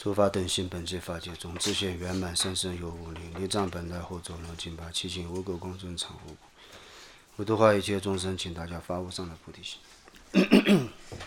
诸法等性本具法界中，自现圆满甚深有无灵，力藏本来后周能尽拔七情无垢公正常无故，为度化一切众生，请大家发无上的菩提心。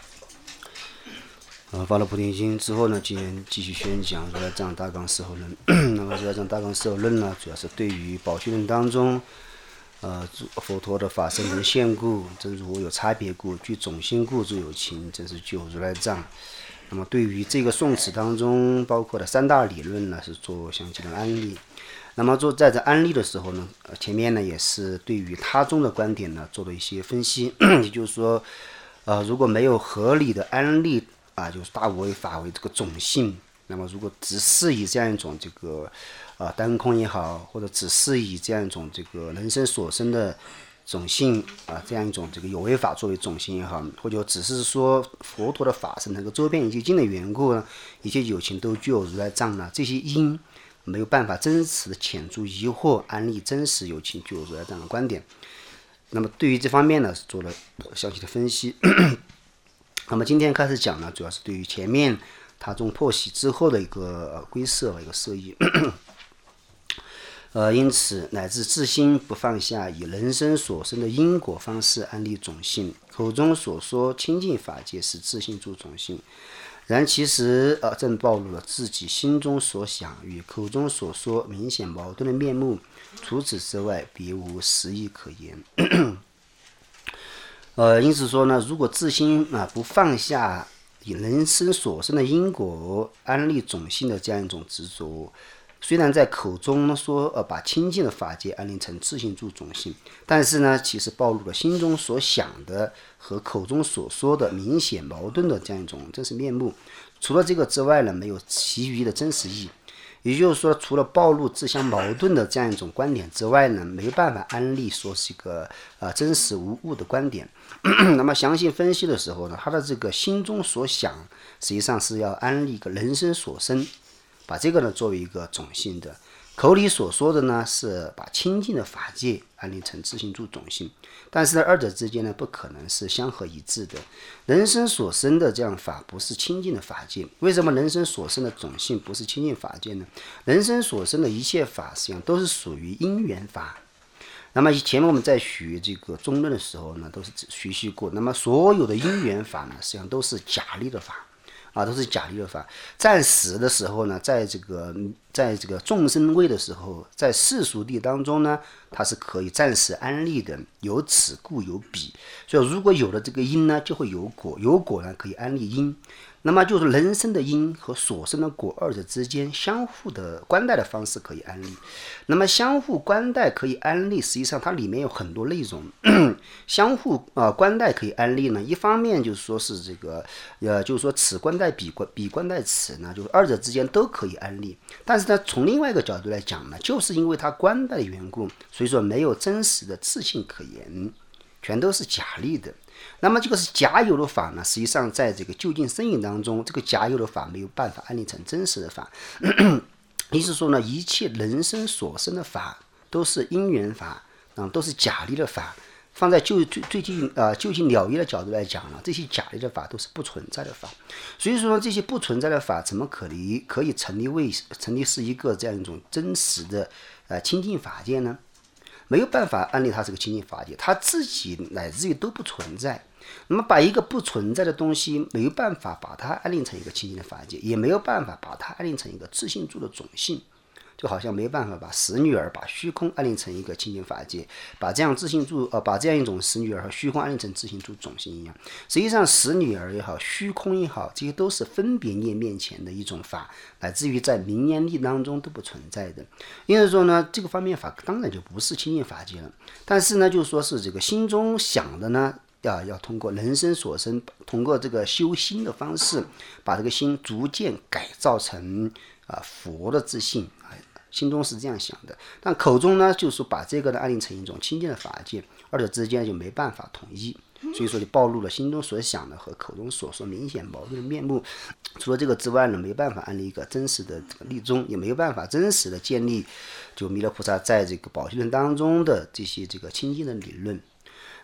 发了菩提心之后呢，今天继续宣讲如来藏大纲事后论。那么如来藏大纲事后论呢，主要是对于宝训论当中，佛陀的法身能现故，真如有差别故，具种性故，诸有情，真是具有如来藏。那么对于这个宋词当中包括的三大理论呢，是做详细的安利。那么在这安利的时候呢，前面呢也是对于他中的观点呢做了一些分析。也就是说，如果没有合理的安利就是大无为法为这个种性，那么如果只是以这样一种这个单空也好，或者只是以这样一种这个人生所生的种性这样一种这个有为法作为种性也好，或者只是说佛陀的法身能够周遍一切境的缘故呢，一切有情都具有如来藏呢，这些因没有办法真实的遣除疑惑，安立真实有情具有如来藏的观点。那么对于这方面呢，是做了详细的分析。那么今天开始讲呢，主要是对于前面他中破习之后的一个归摄和一个摄意。因此乃至自心不放下，以人生所生的因果方式安立种性，口中所说清净法界是自性住种性，然其实正暴露了自己心中所想与口中所说明显矛盾的面目，除此之外别无实义可言。因此说呢，如果自心不放下以人生所生的因果安立种性的这样一种执着，虽然在口中说把清净的法界安立成自性住种性，但是呢，其实暴露了心中所想的和口中所说的明显矛盾的这样一种真实面目。除了这个之外呢，没有其余的真实意。也就是说，除了暴露自相矛盾的这样一种观点之外呢，没有办法安立说是一个真实无误的观点。那么详细分析的时候呢，他的这个心中所想，实际上是要安立一个人生所生，把这个呢作为一个种性的。口里所说的呢，是把清净的法界安立成自性住种性，但是呢，二者之间呢不可能是相合一致的。人生所生的这样法不是清净的法界，为什么人生所生的种性不是清净法界呢？人生所生的一切法实际上都是属于因缘法。那么前面我们在学这个中论的时候呢，都是学习过，那么所有的因缘法呢，实际上都是假立的法。都是假立的法。暂时的时候呢，在这个众生位的时候，在世俗地当中呢，它是可以暂时安立的，有此故有彼。所以如果有了这个因呢，就会有果，有果呢可以安立因。那么就是人生的因和所生的果二者之间相互的关待的方式可以安立。那么相互关待可以安立，实际上它里面有很多内容。相互关待可以安立呢，一方面就是说是这个就是说此关待彼关待此呢，就是二者之间都可以安立。但是呢，从另外一个角度来讲呢，就是因为它关待的缘故，所以说没有真实的自性可言，全都是假立的。那么这个是假有的法呢，实际上在这个究竟生影当中，这个假有的法没有办法安立成真实的法。意思说呢，一切人生所生的法都是因缘法，都是假立的法。放在究竟了义的角度来讲呢，这些假立的法都是不存在的法。所以说这些不存在的法，怎么可以成立是一个这样一种真实的清净法界呢？没有办法安立它是个清净法界，它自己乃至于都不存在。那么把一个不存在的东西，没有办法把它安立成一个清净的法界，也没有办法把它安立成一个自性住的种性。就好像没有办法把实女儿、把虚空安立成一个清净法界，把这样一种实女儿和虚空安立成自性住种性一样。实际上，实女儿也好，虚空也好，这些都是分别念面前的一种法，乃至于在名言力当中都不存在的。因此说呢，这个方面法当然就不是清净法界了。但是呢，就是说是这个心中想的呢，要通过人生所生，通过这个修心的方式，把这个心逐渐改造成佛的自性。心中是这样想的，但口中呢，就是把这个呢安立成一种清净的法界，二者之间就没办法统一，所以说就暴露了心中所想的和口中所说明显矛盾的面目。除了这个之外呢，没办法安立一个真实的这个立宗，也没有办法真实的建立就弥勒菩萨在这个宝训论当中的这些这个清净的理论。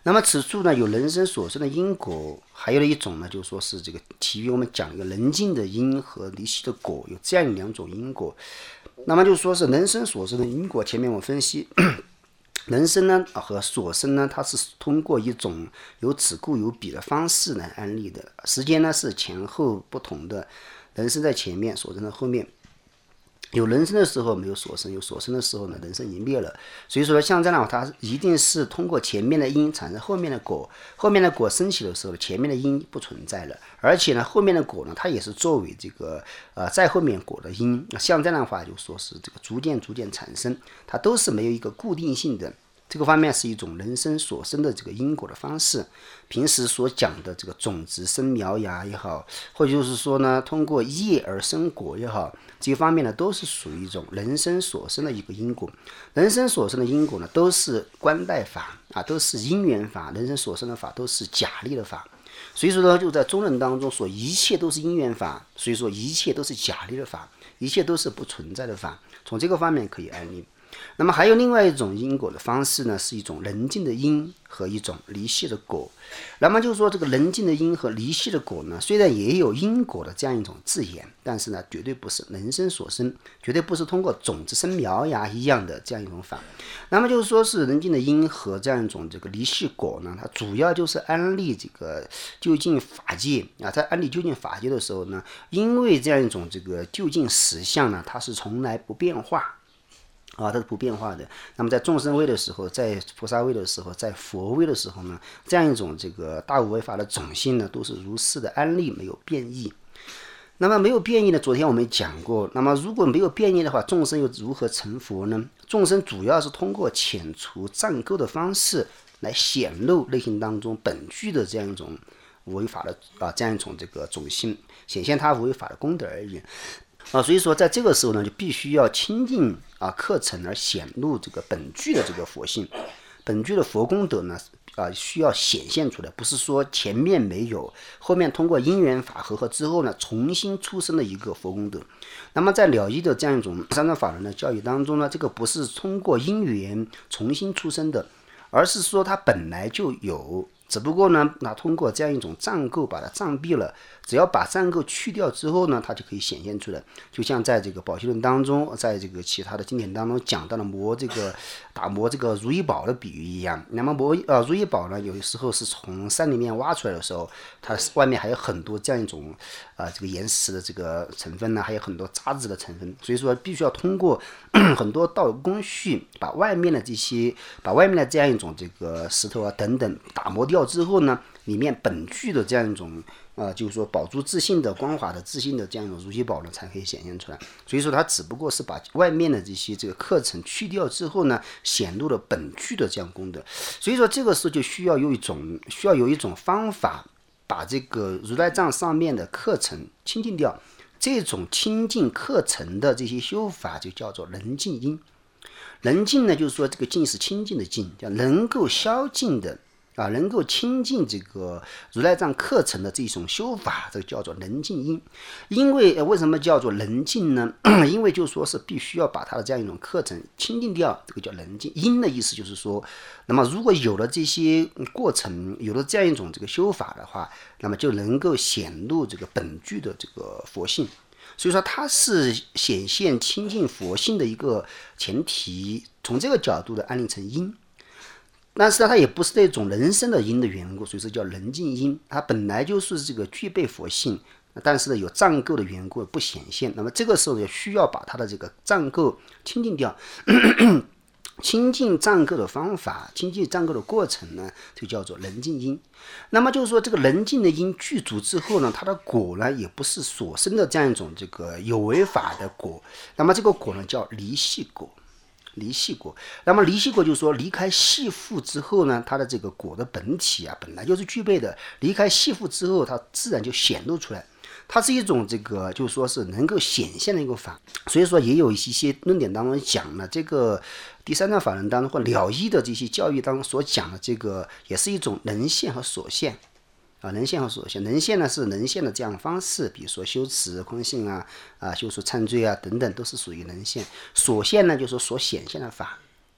那么此处呢有人生所生的因果，还有一种呢就是说是这个体育我们讲一个人尽的因和离息的果，有这样两种因果。那么就说是人生所生的因果，前面我分析人生呢和所生呢，它是通过一种有此故有彼的方式来安立的，时间呢是前后不同的，人生在前面，所生在后面。有人生的时候没有所生，有所生的时候呢，人生已灭了。所以说像这样，它一定是通过前面的因产生后面的果，后面的果升起的时候，前面的因不存在了，而且呢，后面的果呢，它也是作为这个在后面果的因。像这样的话，就说是这个逐渐产生，它都是没有一个固定性的。这个方面是一种人生所生的这个因果的方式，平时所讲的这个种子生苗芽也好，或者就是说呢，通过业而生果也好，这些方面呢都是属于一种人生所生的一个因果。人生所生的因果呢，都是观待法啊，都是因缘法，人生所生的法都是假立的法。所以说呢，就在中论当中说，一切都是因缘法，所以说一切都是假立的法，一切都是不存在的法。从这个方面可以安立。那么还有另外一种因果的方式呢，是一种人尽的因和一种离息的果。那么就是说，这个人尽的因和离息的果呢，虽然也有因果的这样一种字眼，但是呢，绝对不是人生所生，绝对不是通过种子生苗芽一样的这样一种法。那么就是说是人尽的因和这样一种这个离息果呢，它主要就是安立这个究竟法界啊，在安立究竟法界的时候呢，因为这样一种这个究竟实相呢，它是从来不变化。它是不变化的。那么在众生位的时候，在菩萨位的时候，在佛位的时候呢，这样一种这个大无为法的种性呢，都是如是的安立，没有变异。那么没有变异呢，昨天我们讲过。那么如果没有变异的话，众生又如何成佛呢？众生主要是通过遣除障垢的方式来显露内心当中本具的这样一种无为法的这样一种这个种性，显现它无为法的功德而已。所以说在这个时候呢，就必须要亲近课程而显露这个本具的这个佛性，本具的佛功德呢，需要显现出来，不是说前面没有，后面通过因缘法合之后呢，重新出生的一个佛功德。那么在了义的这样一种三藏法人的教育当中呢，这个不是通过因缘重新出生的，而是说它本来就有。只不过呢，通过这样一种障垢把它障蔽了，只要把障垢去掉之后呢，它就可以显现出来。就像在这个宝积论当中，在这个其他的经典当中讲到了打磨这个如意宝的比喻一样。那么如意宝呢，有时候是从山里面挖出来的时候，它外面还有很多这样一种这个岩石的这个成分呢，还有很多渣子的成分，所以说必须要通过很多道工序，把外面的这样一种这个石头等等打磨掉之后呢，里面本具的这样一种就是说宝珠自信的光滑的自信的这样一种如意宝呢，才可以显现出来。所以说它只不过是把外面的这些这个课程去掉之后呢，显露了本具的这样功德。所以说这个时候就需要有一种方法，把这个如来藏上面的课程清净掉。这种清净课程的这些修法就叫做人净因。人净呢，就是说这个净是清净的净，叫能够消尽的能够亲近这个如来藏课程的这种修法，这个叫做人净因。因为为什么叫做人净呢？因为就说是必须要把它的这样一种课程清净掉，这个叫人净因的意思就是说，那么如果有了这些过程，有了这样一种这个修法的话，那么就能够显露这个本具的这个佛性。所以说它是显现清净佛性的一个前提，从这个角度的安立成因。但是它也不是那种人生的因的缘故，所以说叫人净因。它本来就是这个具备佛性，但是呢有障垢的缘故不显现。那么这个时候也需要把它的这个障垢清净掉。清净障垢的方法，清净障垢的过程呢，就叫做人净因。那么就是说，这个人净的因具足之后呢，它的果呢，也不是所生的这样一种这个有为法的果。那么这个果呢，叫离系果。离系果，那么离系果就是说，离开系缚之后呢，它的这个果的本体本来就是具备的。离开系缚之后，它自然就显露出来。它是一种这个，就是说是能够显现的一个法。所以说，也有一些论点当中讲了，这个第三藏法门当中或了义的这些教育当中所讲的这个，也是一种能现和所现。能现和所现，能现呢是能现的这样的方式，比如说修持空性修除忏罪等等，都是属于能现。所现呢就是所显现的法，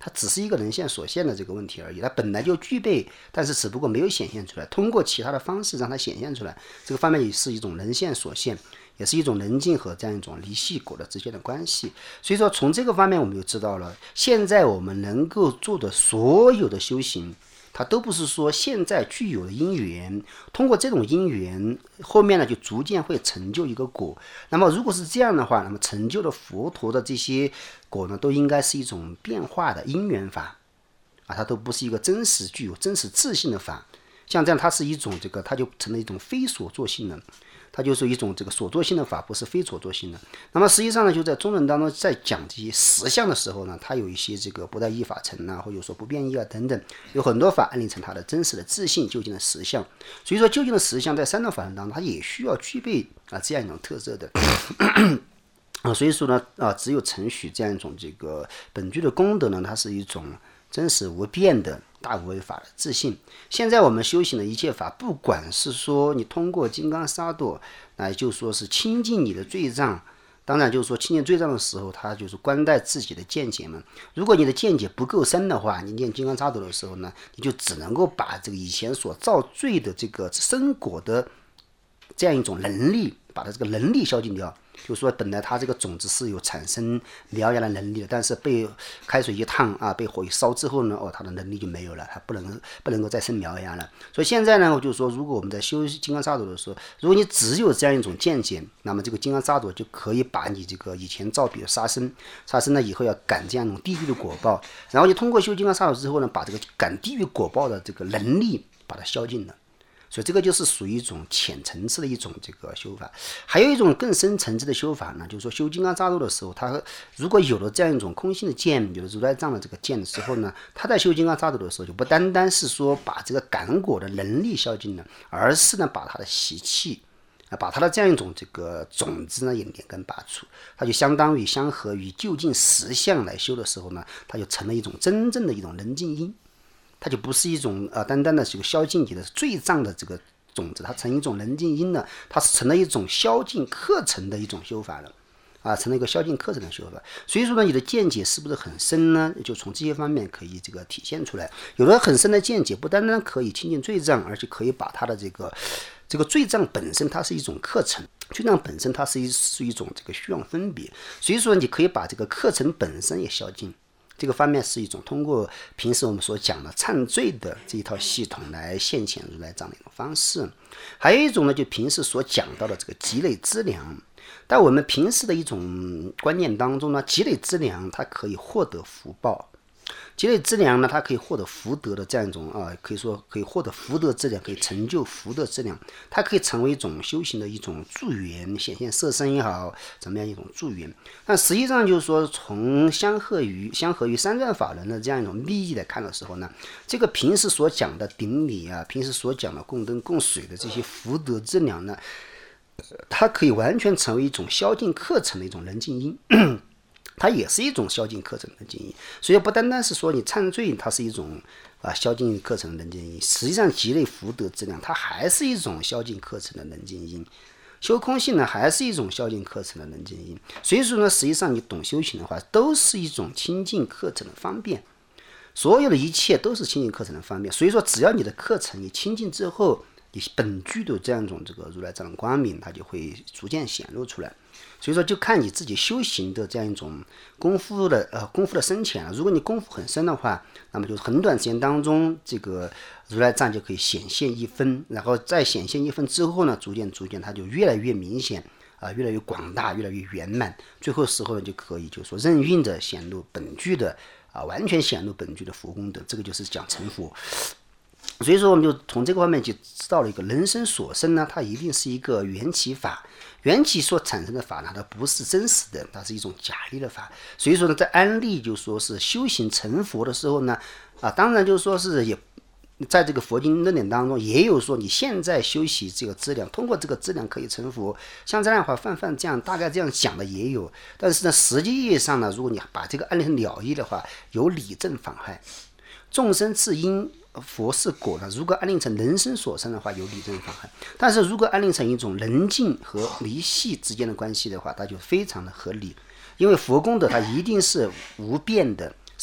它只是一个人现所现的这个问题而已，它本来就具备，但是只不过没有显现出来，通过其他的方式让它显现出来。这个方面也是一种人现所现，也是一种人境和这样一种离系果的之间的关系。所以说从这个方面我们就知道了，现在我们能够做的所有的修行，它都不是说现在具有的因缘，通过这种因缘后面呢就逐渐会成就一个果。那么如果是这样的话，那么成就的佛陀的这些果呢，都应该是一种变化的因缘法啊，它都不是一个真实具有真实自性的法。像这样它是一种这个，它就成了一种非所作性的，它就是一种这个所作性的法，不是非所作性的。那么实际上呢，就在中论当中在讲这些实相的时候呢，它有一些这个不待依法成啊，或者说不变异啊等等，有很多法安立成它的真实的自性究竟的实相。所以说究竟的实相在三种法门当中，它也需要具备这样一种特色的。所以说呢，只有承许这样一种这个本具的功德呢，它是一种真实无变的大无畏法的自信。现在我们修行的一切法，不管是说你通过金刚萨埵来就说是清净你的罪障，当然就是说清净罪障的时候，它就是观待自己的见解嘛。如果你的见解不够深的话，你念金刚萨埵的时候呢，你就只能够把这个以前所造罪的这个生果的这样一种能力，把它这个能力消尽掉。就是说本来它这个种子是有产生苗芽的能力的，但是被开水一烫被火一烧之后呢，它的能力就没有了，它不能够再生苗芽了。所以现在呢，我就说如果我们在修金刚萨埵的时候，如果你只有这样一种见解，那么这个金刚萨埵就可以把你这个以前造比如杀生呢以后要感这样一种地狱的果报，然后你通过修金刚萨埵之后呢，把这个感地狱果报的这个能力把它消尽了。所以这个就是属于一种浅层次的一种这个修法。还有一种更深层次的修法呢，就是说修金刚萨埵的时候，他如果有了这样一种空性的见，有了如来藏的这个见的时候呢，他在修金刚萨埵的时候，就不单单是说把这个感果的能力消尽了，而是呢把他的习气把他的这样一种这个种子呢也连根拔除，它就相当于相合于就近实相来修的时候呢，它就成了一种真正的一种能净因。它就不是一种单单的这个消尽你的罪障的这个种子，它成一种能净因了，它是成了一种消尽课程的一种修法了成了一个消尽课程的修法。所以说呢，你的见解是不是很深呢？就从这些方面可以这个体现出来。有了很深的见解，不单单可以清净罪障，而且可以把它的这个罪障本身它是一种课程，罪障本身它是一种这个虚妄分别，所以说你可以把这个课程本身也消尽。这个方面是一种通过平时我们所讲的忏罪的这一套系统来现前如来藏的一种方式。还有一种呢，就平时所讲到的这个积累资粮。在我们平时的一种观念当中呢，积累资粮它可以获得福报，积累资粮呢，它可以获得福德的这样一种可以说可以获得福德资粮，可以成就福德资粮，它可以成为一种修行的一种助缘，显现色身也好，怎么样一种助缘。但实际上就是说，从相合于三转法轮的这样一种利益来看的时候呢，这个平时所讲的顶礼平时所讲的供灯供水的这些福德资粮呢，它可以完全成为一种消尽课程的一种能净因。它也是一种消尽课程的经营，所以不单单是说你忏罪，它是一种消尽课程的能净因，实际上积累福德质量，它还是一种消尽课程的能净因。修空性呢，还是一种消尽课程的能净因。所以说呢，实际上你懂修行的话，都是一种清净课程的方便。所有的一切都是清净课程的方便。所以说，只要你的课程你清净之后，你本具的这样一种这个如来藏的光明，它就会逐渐显露出来。所以说，就看你自己修行的这样一种功夫的深浅了。如果你功夫很深的话，那么就是很短时间当中，这个如来藏就可以显现一分，然后再显现一分之后呢，逐渐它就越来越明显越来越广大，越来越圆满。最后时候呢，就可以就是说任运的显露本具的完全显露本具的佛功德。这个就是讲成佛。所以说，我们就从这个方面就知道了一个人生所生呢，它一定是一个缘起法，缘起所产生的法呢，它不是真实的，它是一种假立的法。所以说呢，在安利就说是修行成佛的时候呢，当然就是说是也在这个佛经论点当中也有说，你现在修习这个资粮，通过这个资粮可以成佛，像这样的话泛这样大概这样讲的也有。但是呢，实际意义上呢，如果你把这个案例成了义的话，有理正反害。众生是因，佛是果呢。如果安立成人生所生的话，有理正反害；但是如果安立成一种人境和离系之间的关系的话，它就非常的合理。因为佛功德它一定是无变的，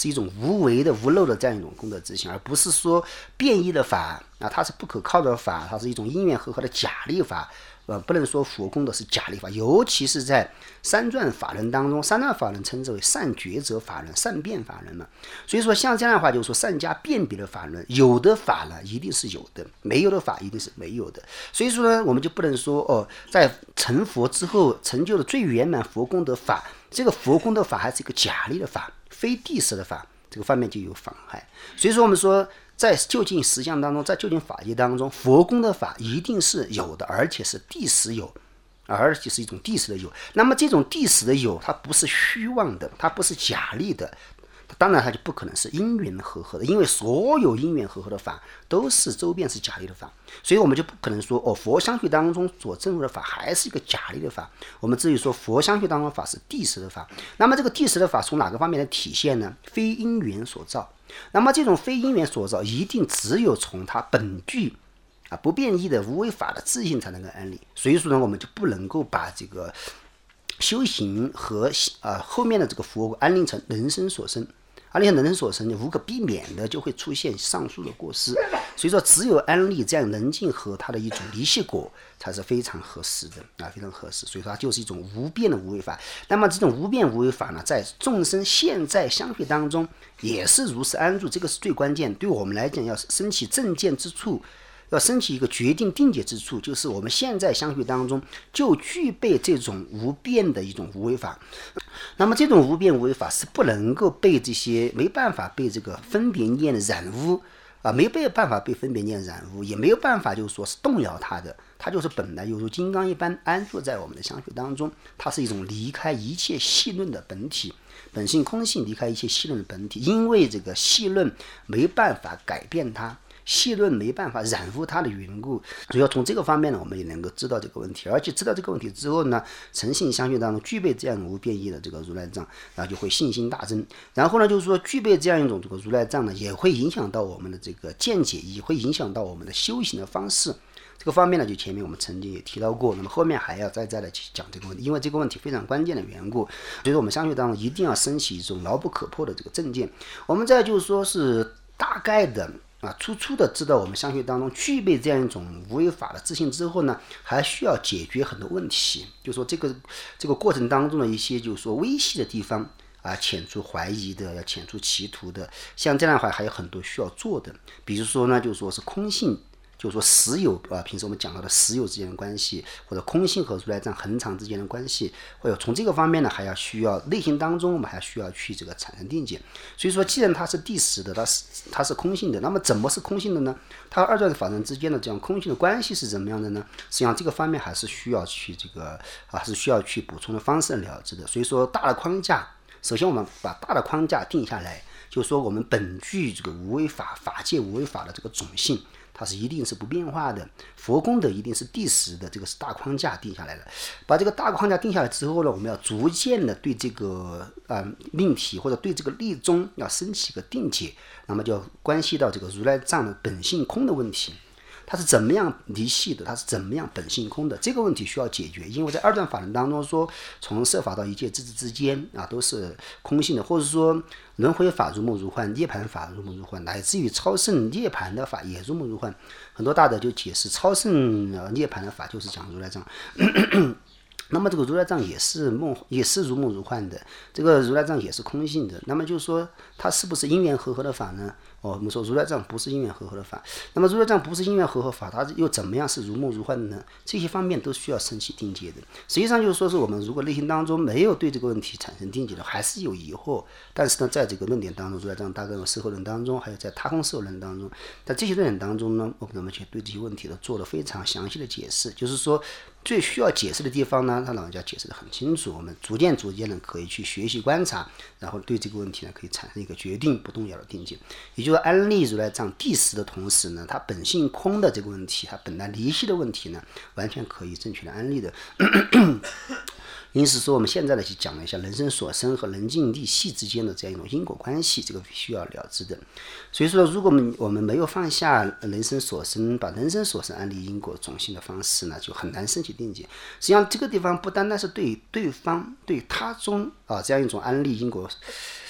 是一种无为的无漏的这样一种功德自性，而不是说变异的法它是不可靠的法，它是一种因缘和合的假立法。不能说佛功的是假立法，尤其是在三转法轮当中，三转法轮称之为善觉者法轮、善变法轮嘛。所以说像这样的话，就是说善加辨别的法轮，有的法呢一定是有的，没有的法一定是没有的。所以说呢，我们就不能说在成佛之后成就了最圆满佛功的法，这个佛功的法还是一个假立的法，非谛实的法，这个方面就有妨害。所以说我们说，在究竟实相当中，在究竟法界当中，佛功的法一定是有的，而且是谛实有，而且是一种谛实的有。那么这种谛实的有，它不是虚妄的，它不是假立的，当然它就不可能是因缘和合的，因为所有因缘和合的法都是周边是假立的法，所以我们就不可能说佛相续当中所证入的法还是一个假立的法。我们至于说佛相续当中的法是谛实的法，那么这个谛实的法从哪个方面来体现呢？非因缘所造。那么这种非因缘所造，一定只有从它本具不变异的无为法的自性才能够安立。所以说呢，我们就不能够把这个修行和后面的这个佛安立成人生所生，安立成人生所生无可避免的就会出现上述的过失。所以说只有安立这样能尽和它的一种离系果才是非常合适的非常合适。所以说它就是一种无变的无为法。那么这种无变无为法呢，在众生现在相续当中也是如实安住，这个是最关键。对我们来讲，要升起正见之处，要升起一个决定定解之处，就是我们现在相续当中就具备这种无变的一种无为法。那么这种无变无为法是不能够被这些没办法被这个分别念染污没有办法被分别念染污，也没有办法就是说是动摇它的，它就是本来犹如金刚一般安住在我们的相续当中，它是一种离开一切细论的本体，本性空性离开一切细论的本体。因为这个细论没办法改变它，细论没办法染污它的缘故，所以要从这个方面呢，我们也能够知道这个问题。而且知道这个问题之后呢，诚信相续当中具备这样无变异的这个如来藏，然后就会信心大增。然后呢，就是说具备这样一种这个如来藏呢，也会影响到我们的这个见解，也会影响到我们的修行的方式。这个方面呢，就前面我们曾经也提到过，那么后面还要再来去讲这个问题，因为这个问题非常关键的缘故，所以说我们相续当中一定要升起一种牢不可破的这个正见。我们再就是说是大概的初的知道我们相续当中具备这样一种无为法的自信之后呢，还需要解决很多问题，就是说这个过程当中的一些就是说微细的地方遣除怀疑的，要遣除歧途的，像这样的话还有很多需要做的。比如说呢，就是说是空性，就是说实有平时我们讲到的实有之间的关系，或者空性和如来藏恒常之间的关系，或者从这个方面呢，还要需要内心当中我们还需要去这个产生定解。所以说，既然它是谛实的，它是空性的，那么怎么是空性的呢？它和二转法轮之间的这样空性的关系是怎么样的呢？实际上这个方面还是需要去是需要去补充的方式了知的。所以说大的框架，首先我们把大的框架定下来，就是说我们本具这个无为法法界无为法的这个种性，它是一定是不变化的，佛功德一定是谛实的，这个是大框架定下来了。把这个大框架定下来之后呢，我们要逐渐的对这个命题或者对这个例中要升起一个定解，那么就关系到这个如来藏的本性空的问题。它是怎么样离系的，它是怎么样本性空的，这个问题需要解决。因为在二转法轮当中说，从色法到一切智智之间都是空性的，或者说轮回法如梦如幻，涅槃法如梦如幻，乃至于超胜涅槃的法也如梦如幻。很多大德就解释超胜涅槃的法就是讲如来藏那么这个如来藏也是如梦如幻的，这个如来藏也是空性的。那么就是说它是不是因缘和合的法呢？我们说如来藏不是因缘和合的法，那么如来藏不是因缘和合法，它又怎么样是如梦如幻的呢？这些方面都需要升起定解的。实际上就是说是我们如果内心当中没有对这个问题产生定解的，还是有疑惑。但是呢，在这个论点当中，如来藏大概有事后论当中，还有在他空事后论当中，在这些论点当中呢，我们去对这些问题都做了非常详细的解释。就是说最需要解释的地方呢，他老人家解释得很清楚，我们逐渐的可以去学习观察，然后对这个问题呢可以产生一个决定不动摇的定见。也就是安立如来藏谛实的同时呢，它本性空的这个问题，它本来离系的问题呢，完全可以正确的安立的。因此说我们现在呢去讲了一下人生所生和人尽立系之间的这样一种因果关系，这个必须要了知的。所以说如果我们没有放下人生所生，把人生所生安立因果种性的方式呢，就很难升起定解。实际上这个地方不单单是对对方对他中这样一种安立因果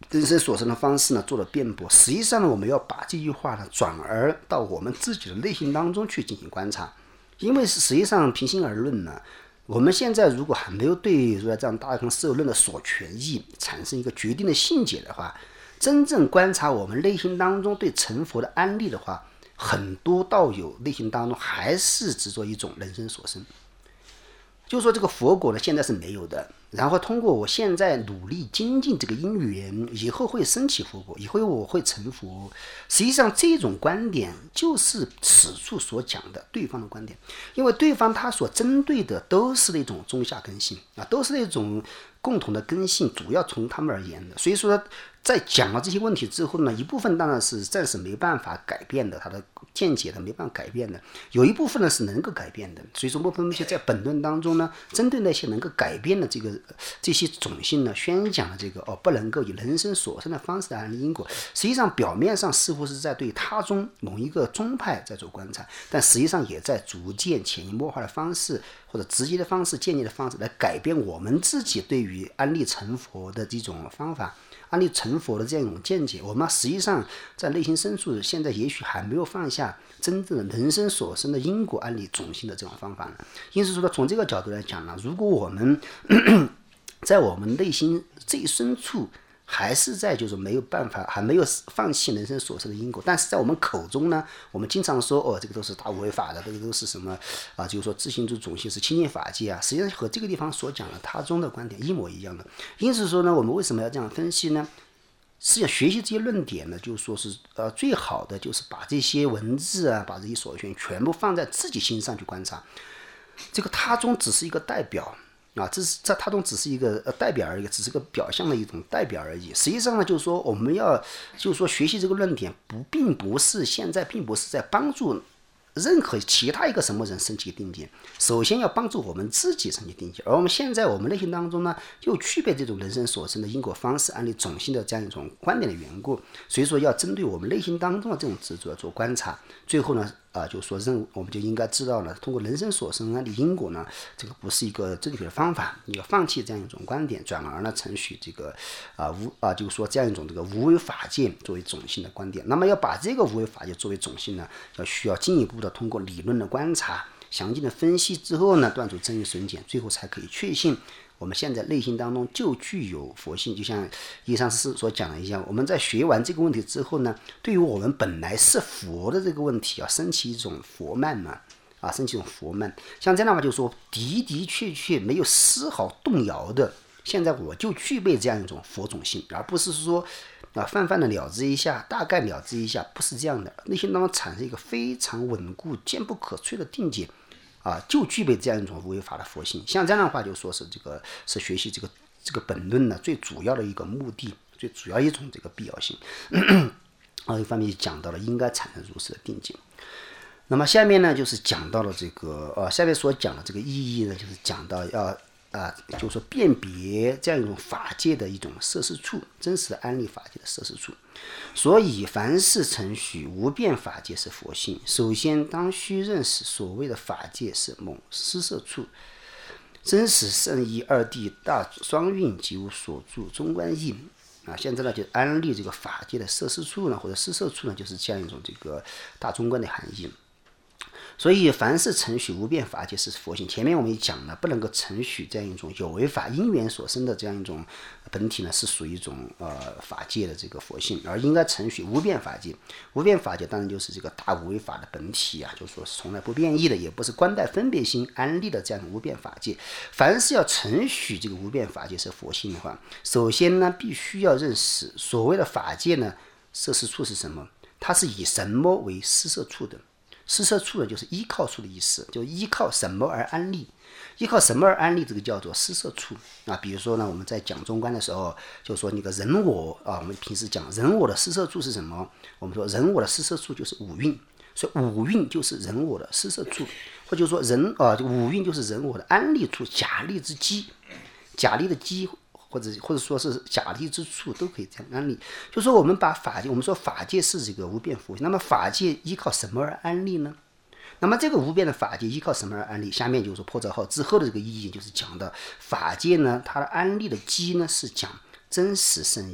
人生所生的方式呢做了辩驳。实际上呢，我们要把这句话呢转而到我们自己的内心当中去进行观察，因为实际上平心而论呢，我们现在如果还没有对如来藏大乘社会论的所权益产生一个决定的信解的话，真正观察我们内心当中对成佛的安利的话，很多道友内心当中还是执着一种人生所生，就是说这个佛果呢现在是没有的，然后通过我现在努力精进这个因缘，以后会升起佛果，以后我会成佛。实际上这种观点就是此处所讲的对方的观点，因为对方他所针对的都是那种中下根性啊，都是那种共同的根性，主要从他们而言的。所以说在讲了这些问题之后呢，一部分当然是暂时没办法改变的，他的见解的没办法改变的，有一部分呢是能够改变的。所以说莫分密在本论当中呢，针对那些能够改变的这些种性呢，宣讲了这个不能够以人生所生的方式来安利因果。实际上表面上似乎是在对他中某一个宗派在做观察，但实际上也在逐渐潜移默化的方式或者直接的方式、间接的方式来改变我们自己对于安利成佛的这种方法。安利成佛的这样一种见解，我们实际上在内心深处现在也许还没有放下真正的人生所生的因果安利种性的这种方法呢。因此说从这个角度来讲呢，如果我们在我们内心最深处还是在就是没有办法，还没有放弃人生所生的因果，但是在我们口中呢，我们经常说这个都是大无为法的，这个都是什么就是说自性之种性是清净法界啊，实际上和这个地方所讲的他中的观点一模一样的。因此说呢，我们为什么要这样分析呢？实际上学习这些论点呢，就是说是最好的就是把这些文字啊，把这些所学全部放在自己心上去观察，这个他中只是一个代表。这他中只是一个代表而已，只是个表象的一种代表而已。实际上呢，就是说我们要就是说学习这个论点，并不是在帮助任何其他一个什么人升起定见，首先要帮助我们自己升起定见。而我们现在我们内心当中呢，又具备这种人生所生的因果方式、安利种性的这样一种观点的缘故，所以说要针对我们内心当中的这种执着做观察。最后呢，就是说我们就应该知道了，通过人生所生安利因果呢，这个不是一个正确的方法，你要放弃这样一种观点，转而呢承许这个就是说这样一种这个无为法界作为种性的观点。那么要把这个无为法界作为种性呢，需要进一步的通过理论的观察、详尽的分析之后呢，断除真因损减，最后才可以确信我们现在内心当中就具有佛性。就像一上师所讲的一样，我们在学完这个问题之后呢，对于我们本来是佛的这个问题升起一种佛慢嘛，升起一种佛慢。像这样的话，就是说的确没有丝毫动摇的，现在我就具备这样一种佛种性，而不是说泛泛的了之一下，大概了之一下，不是这样的。内心当中产生一个非常稳固、坚不可摧的定解。就具备这样一种无为法的佛性。像这样的话，就说是这个是学习这个本论呢最主要的一个目的，最主要一种这个必要性。一方面讲到了应该产生如此的定境。那么下面呢就是讲到了这个下面所讲的这个意义呢，就是讲到要就是说辨别这样一种法界的一种摄事处，真实的安立法界的摄事处。所以凡是承许无变法界是佛性，首先当须认识所谓的法界是某施摄处，真实圣义二谛大双运即无所住中观义。现在呢就安立这个法界的摄事处呢，或者施摄处呢，就是这样一种这个大中观的含义。所以凡是承许无变法界是佛性，前面我们也讲了，不能够承许这样一种有为法因缘所生的这样一种本体呢，是属于一种法界的这个佛性，而应该承许无变法界。无变法界当然就是这个大无为法的本体啊，就是说是从来不变异的，也不是观待分别心安立的这样的无变法界。凡是要承许这个无变法界是佛性的话，首先呢必须要认识所谓的法界呢，摄事处是什么？它是以什么为施摄处的？施摄处呢，就是依靠处的意思，就依靠什么而安立，依靠什么而安立，这个叫做施摄处比如说呢，我们在讲中观的时候，就说那个人我我们平时讲人我的施摄处是什么？我们说人我的施摄处就是五蕴，所以五蕴就是人我的施摄处，或者说五蕴就是人我的安立处，假立之基，假立的基。或者说是假立之处都可以这样安立。就说我们把法界，我们说法界是这个无变佛性，那么法界依靠什么而安立呢？那么这个无变的法界依靠什么而安立？下面就是说破折号之后的这个意义，就是讲的法界呢，它的安立的基呢是讲真实圣义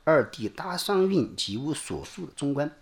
二谛大双运即无所述的中观。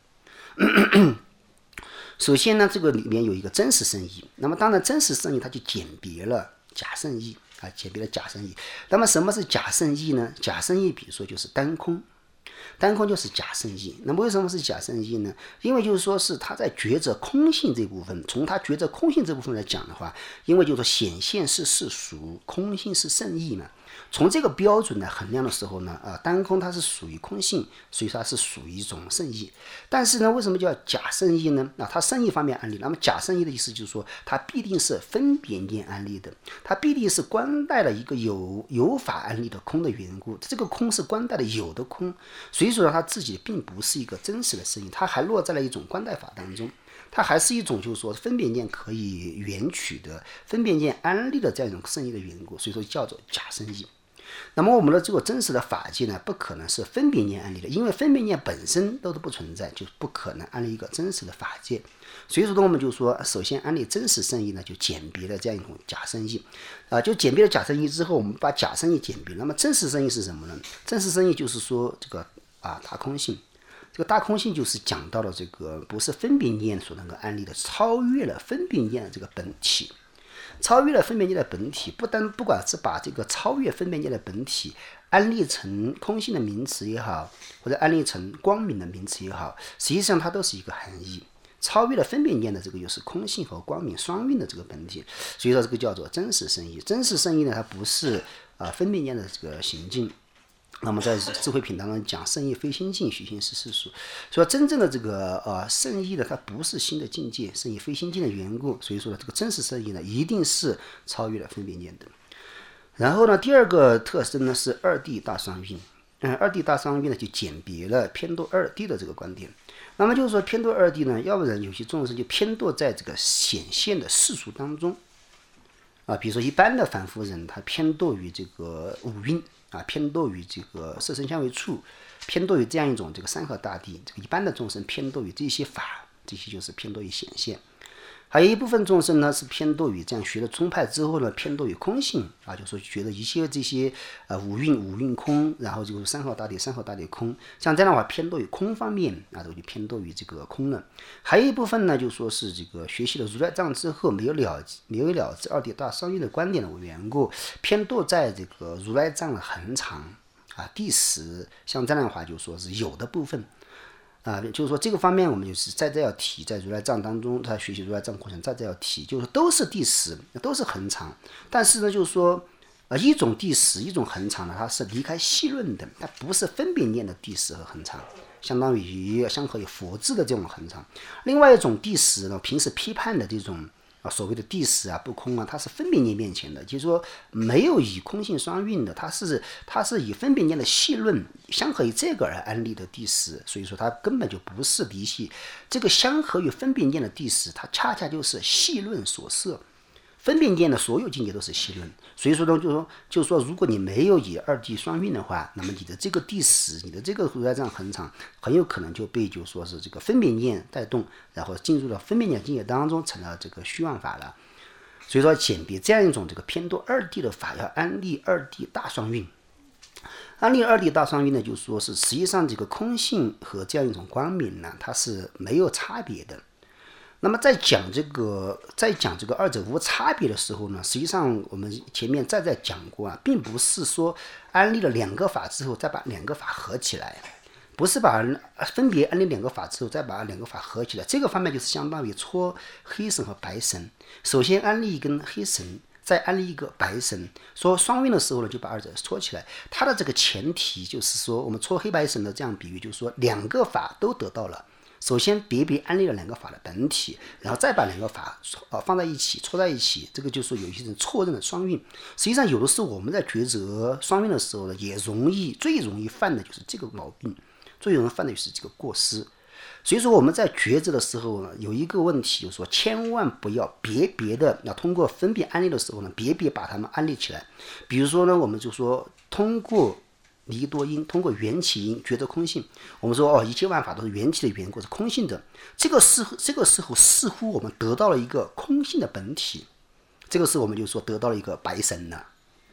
首先呢，这个里面有一个真实圣义，那么当然真实圣义它就鉴别了假圣义啊，鉴别了假圣义。那么什么是假圣义呢？假圣义比如说就是单空，单空就是假圣义。那么为什么是假圣义呢？因为就是说是他在觉着空性这部分，从他觉着空性这部分来讲的话，因为就是说显现是世俗，空性是圣义嘛。从这个标准来衡量的时候呢，单空它是属于空性，所以它是属于一种圣义。但是呢，为什么叫假圣义呢？它圣义方面案例，那么假圣义的意思就是说，它必定是分别念案例的，它必定是观待了一个有法案例的空的缘故。这个空是观待的有的空，所以说它自己并不是一个真实的圣义，它还落在了一种观待法当中。它还是一种就是说分别念可以缘取的分别念安立的这样一种圣义的缘故，所以说叫做假圣义。那么我们的这个真实的法界呢，不可能是分别念安立的，因为分别念本身都是不存在，就不可能安立一个真实的法界。所以说呢，我们就说，首先安立真实圣义呢，就鉴别了这样一种假圣义，就鉴别了假圣义之后，我们把假圣义鉴别。那么真实圣义是什么呢？真实圣义就是说这个大空性。这个大空性就是讲到了这个不是分别念所能够安立的，超越了分别念的这个本体，超越了分别念的本体，不管是把这个超越分别念的本体安立成空性的名词也好，或者安立成光明的名词也好，实际上它都是一个含义。超越了分别念的这个就是空性和光明双运的这个本体，所以说这个叫做真实圣义。真实圣义呢，它不是分别念的这个行径。那么在智慧品当中讲圣义非心境，虚心是世俗。所以真正的这个圣义呢，它不是新的境界，圣义非心境的缘故。所以说呢，这个真实圣义呢，一定是超越了分别念的。然后呢，第二个特征呢是二谛大双运。二谛大双运呢就鉴别了偏堕二谛的这个观点。那么就是说偏堕二谛呢，要不然有些众生就偏堕在这个显现的世俗当中比如说一般的凡夫人，他偏堕于这个五蕴偏堕于这个色声香味触，偏堕于这样一种这个山河大地。这个一般的众生偏堕于这些法，这些就是偏堕于显现。还有一部分众生呢是偏堕于这样学了宗派之后呢，偏堕于空性就说觉得一些这些五蕴空，然后就是山河大地空，像这样的话偏堕于空方面就偏堕于这个空了。还有一部分呢就说是这个学习了如来藏之后没有了知二谛大双运的观点的缘故，偏堕在这个如来藏的恒常第十，像这样的话就说是有的部分。就是说这个方面我们就是再要提，在如来藏当中，他学习如来藏过程再要提，就是都是第十，都是恒常，但是呢，就是说一种第十，一种恒常呢，它是离开细论的，它不是分别念的第十和恒常，相当于相合于佛智的这种恒常。另外一种第十呢，平时批判的这种所谓的第十不空它是分别念面前的，就是说没有以空性双运的，它是以分别念的细论相合于这个而安立的第十，所以说它根本就不是离系。这个相合于分别念的第十，它恰恰就是细论所摄。分别念的所有境界都是细论，所以说呢，就是说，如果你没有以二谛双运的话，那么你的这个第十，你的这个如来藏恒常，很有可能就被就说是这个分别念带动，然后进入到分别念境界当中，成了这个虚妄法了。所以说，鉴别这样一种这个偏堕二谛的法，要安立二谛大双运。安立二谛大双运呢，就是说是实际上这个空性和这样一种光明呢，它是没有差别的。那么在讲这个二者无差别的时候呢，实际上我们前面再讲过并不是说安立了两个法之后再把两个法合起来，不是把分别安立两个法之后再把两个法合起来，这个方面就是相当于搓黑绳和白绳，首先安立一根黑绳，再安立一个白绳，说双运的时候呢，就把二者搓起来。它的这个前提就是说，我们搓黑白绳的这样比喻，就是说两个法都得到了。首先别安立了两个法的本体，然后再把两个法放在一起搓在一起，这个就是有一些人错认的双运。实际上有的时候我们在抉择双运的时候呢，也最容易犯的就是这个毛病，最容易犯的就是这个过失。所以说我们在抉择的时候呢，有一个问题就是说，千万不要别的通过分别安立的时候呢，别把它们安立起来。比如说呢，我们就说通过离多因，通过缘起因觉得空性，我们说一切万法都是缘起的缘故，是空性的。这个时候似乎我们得到了一个空性的本体，这个时候我们就说得到了一个白神了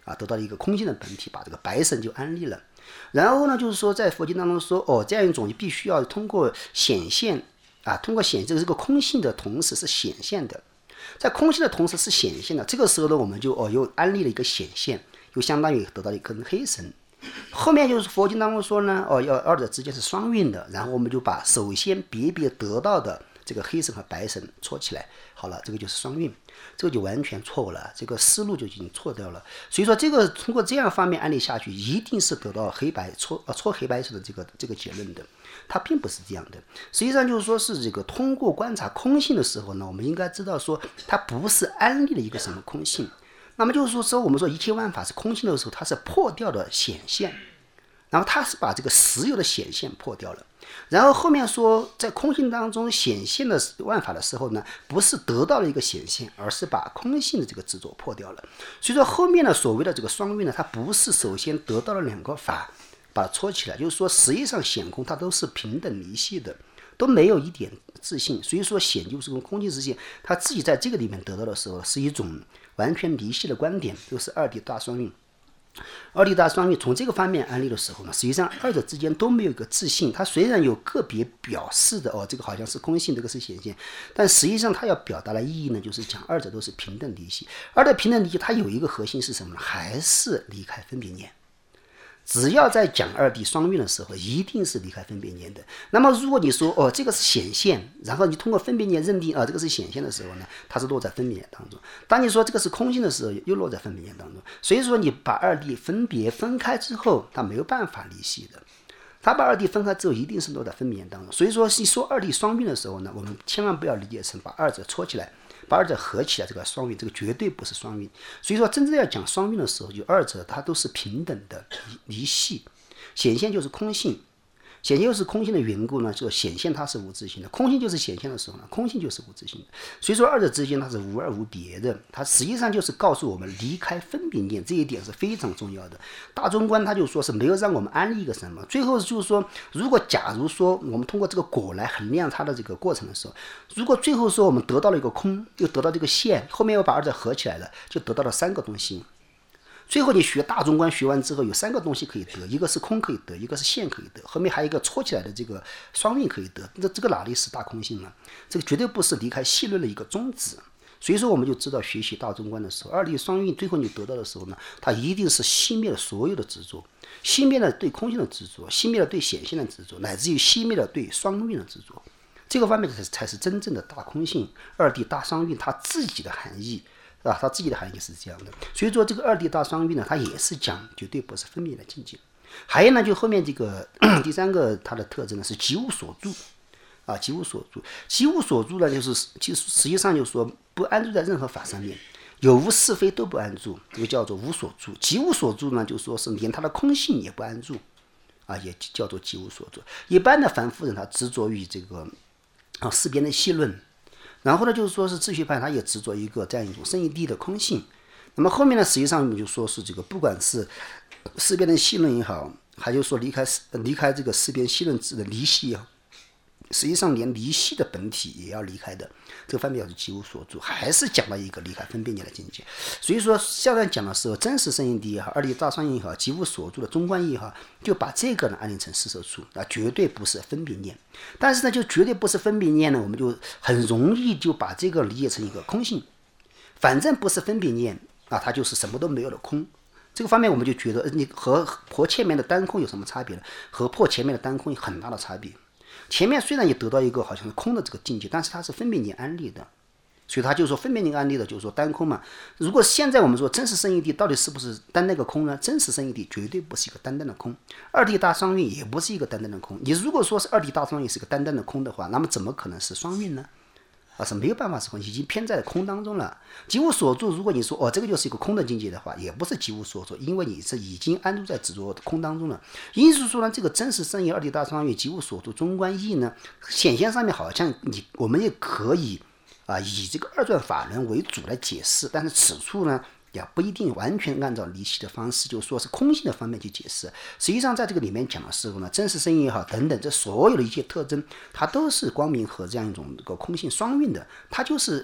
得到了一个空性的本体，把这个白神就安立了。然后呢，就是说在佛经当中说，这样一种你必须要通过显现通过显这个空性的同时是显现的，在空性的同时是显现的。这个时候呢，我们就又安立了一个显现，又相当于得到了一根黑绳。后面就是佛经当中说呢，要二者之间是双运的，然后我们就把首先别得到的这个黑绳和白绳撮起来，好了，这个就是双运，这个就完全错误了，这个思路就已经错掉了。所以说这个通过这样方面案例下去，一定是得到黑白撮黑白绳的这个结论的，它并不是这样的。实际上就是说是这个通过观察空性的时候呢，我们应该知道说它不是安立了一个什么空性。那么就是说我们说一切万法是空性的时候，它是破掉了显现，然后它是把这个实有的显现破掉了。然后后面说在空性当中显现的万法的时候呢，不是得到了一个显现，而是把空性的这个执着破掉了。所以说后面的所谓的这个双运呢，它不是首先得到了两个法把它撮起来，就是说实际上显空它都是平等离系的，都没有一点自性。所以说显就是跟空性之性，它自己在这个里面得到的时候是一种完全离系的观点，就是二谛大双运。二谛大双运从这个方面安立的时候呢，实际上二者之间都没有一个自性，它虽然有个别表示的这个好像是空性，这个是显现，但实际上它要表达的意义呢，就是讲二者都是平等离系。二者平等离系，它有一个核心是什么呢？还是离开分别念。只要在讲二谛双运的时候，一定是离开分别念的。那么如果你说这个是显现，然后你通过分别念认定这个是显现的时候呢，它是落在分别念当中。当你说这个是空性的时候，又落在分别念当中。所以说你把二谛分开之后，它没有办法离系的。它把二谛分开之后，一定是落在分别念当中。所以说一说二谛双运的时候呢，我们千万不要理解成把二者撮起来，把二者合起来，这个双运，这个绝对不是双运。所以说真正要讲双运的时候，就二者它都是平等的离系，显现就是空性，显现又是空性的缘故呢，就显现它是无自性的，空性就是显现的时候呢，空性就是无自性的。所以说二者之间它是无二无别的，它实际上就是告诉我们离开分别念，这一点是非常重要的。大中观他就说是没有让我们安立一个什么，最后就是说，如果假如说我们通过这个果来衡量它的这个过程的时候，如果最后说我们得到了一个空，又得到这个现，后面又把二者合起来了，就得到了三个东西。最后你学大中观学完之后，有三个东西可以得，一个是空可以得，一个是现可以得，后面还有一个撮起来的这个双运可以得。这个哪里是大空性呢？这个绝对不是离开细论的一个宗旨。所以说我们就知道学习大中观的时候，二谛双运最后你得到的时候呢，它一定是熄灭了所有的执着，熄灭了对空性的执着，熄灭了对显现的执着，乃至于熄灭了对双运的执着。这个方面才是真正的大空性，二谛大双运它自己的含义。它自己的含义是这样的。所以说这个二谛大双运呢，它也是讲绝对不是分别的境界。还有呢，就后面这个第三个它的特征呢是即无所住即无所住。即无所住呢，就是实际上就是说不安住在任何法上面，有无是非都不安住，这个叫做无所住。即无所住呢，就说是连它的空性也不安住也叫做即无所住。一般的凡夫人他执着于这个四边的细论，然后呢，就是说是秩序派，他也执着一个这样一种圣义谛的空性。那么后面呢，实际上我们就说是这个，不管是四边的细论也好，还就是说离开这个四边细论的离系也好，实际上连离系的本体也要离开的。这个方面要是即无所住，还是讲到一个离开分别念的境界。所以说现在讲的时候，真实圣义谛也好，二谛大双运也好，即无所住的中观也好，就把这个呢安立成四摄处绝对不是分别念。但是呢，就绝对不是分别念呢，我们就很容易就把这个理解成一个空性，反正不是分别念它就是什么都没有的空。这个方面我们就觉得你和破前面的单空有什么差别呢？和破前面的单空有很大的差别。前面虽然也得到一个好像是空的这个境界，但是它是分别念安立的，所以他就说分别念安立的就是说单空嘛。如果现在我们说真实圣义谛到底是不是单那个空呢？真实圣义谛绝对不是一个单单的空，二谛大双运也不是一个单单的空。你如果说是二谛大双运是个单单的空的话，那么怎么可能是双运呢？是没有办法是空，已经偏在空当中了。即无所住，如果你说这个就是一个空的境界的话，也不是即无所住，因为你是已经安住在执着空当中了。因此说呢，这个真实圣义二谛大双运即无所住中观义呢，显现上面好像我们也可以以这个二转法轮为主来解释，但是此处呢也不一定完全按照离系的方式，就说是空性的方面去解释。实际上在这个里面讲的时候呢，真实圣义也好等等，这所有的一切特征，它都是光明和这样一种空性双运的，它就是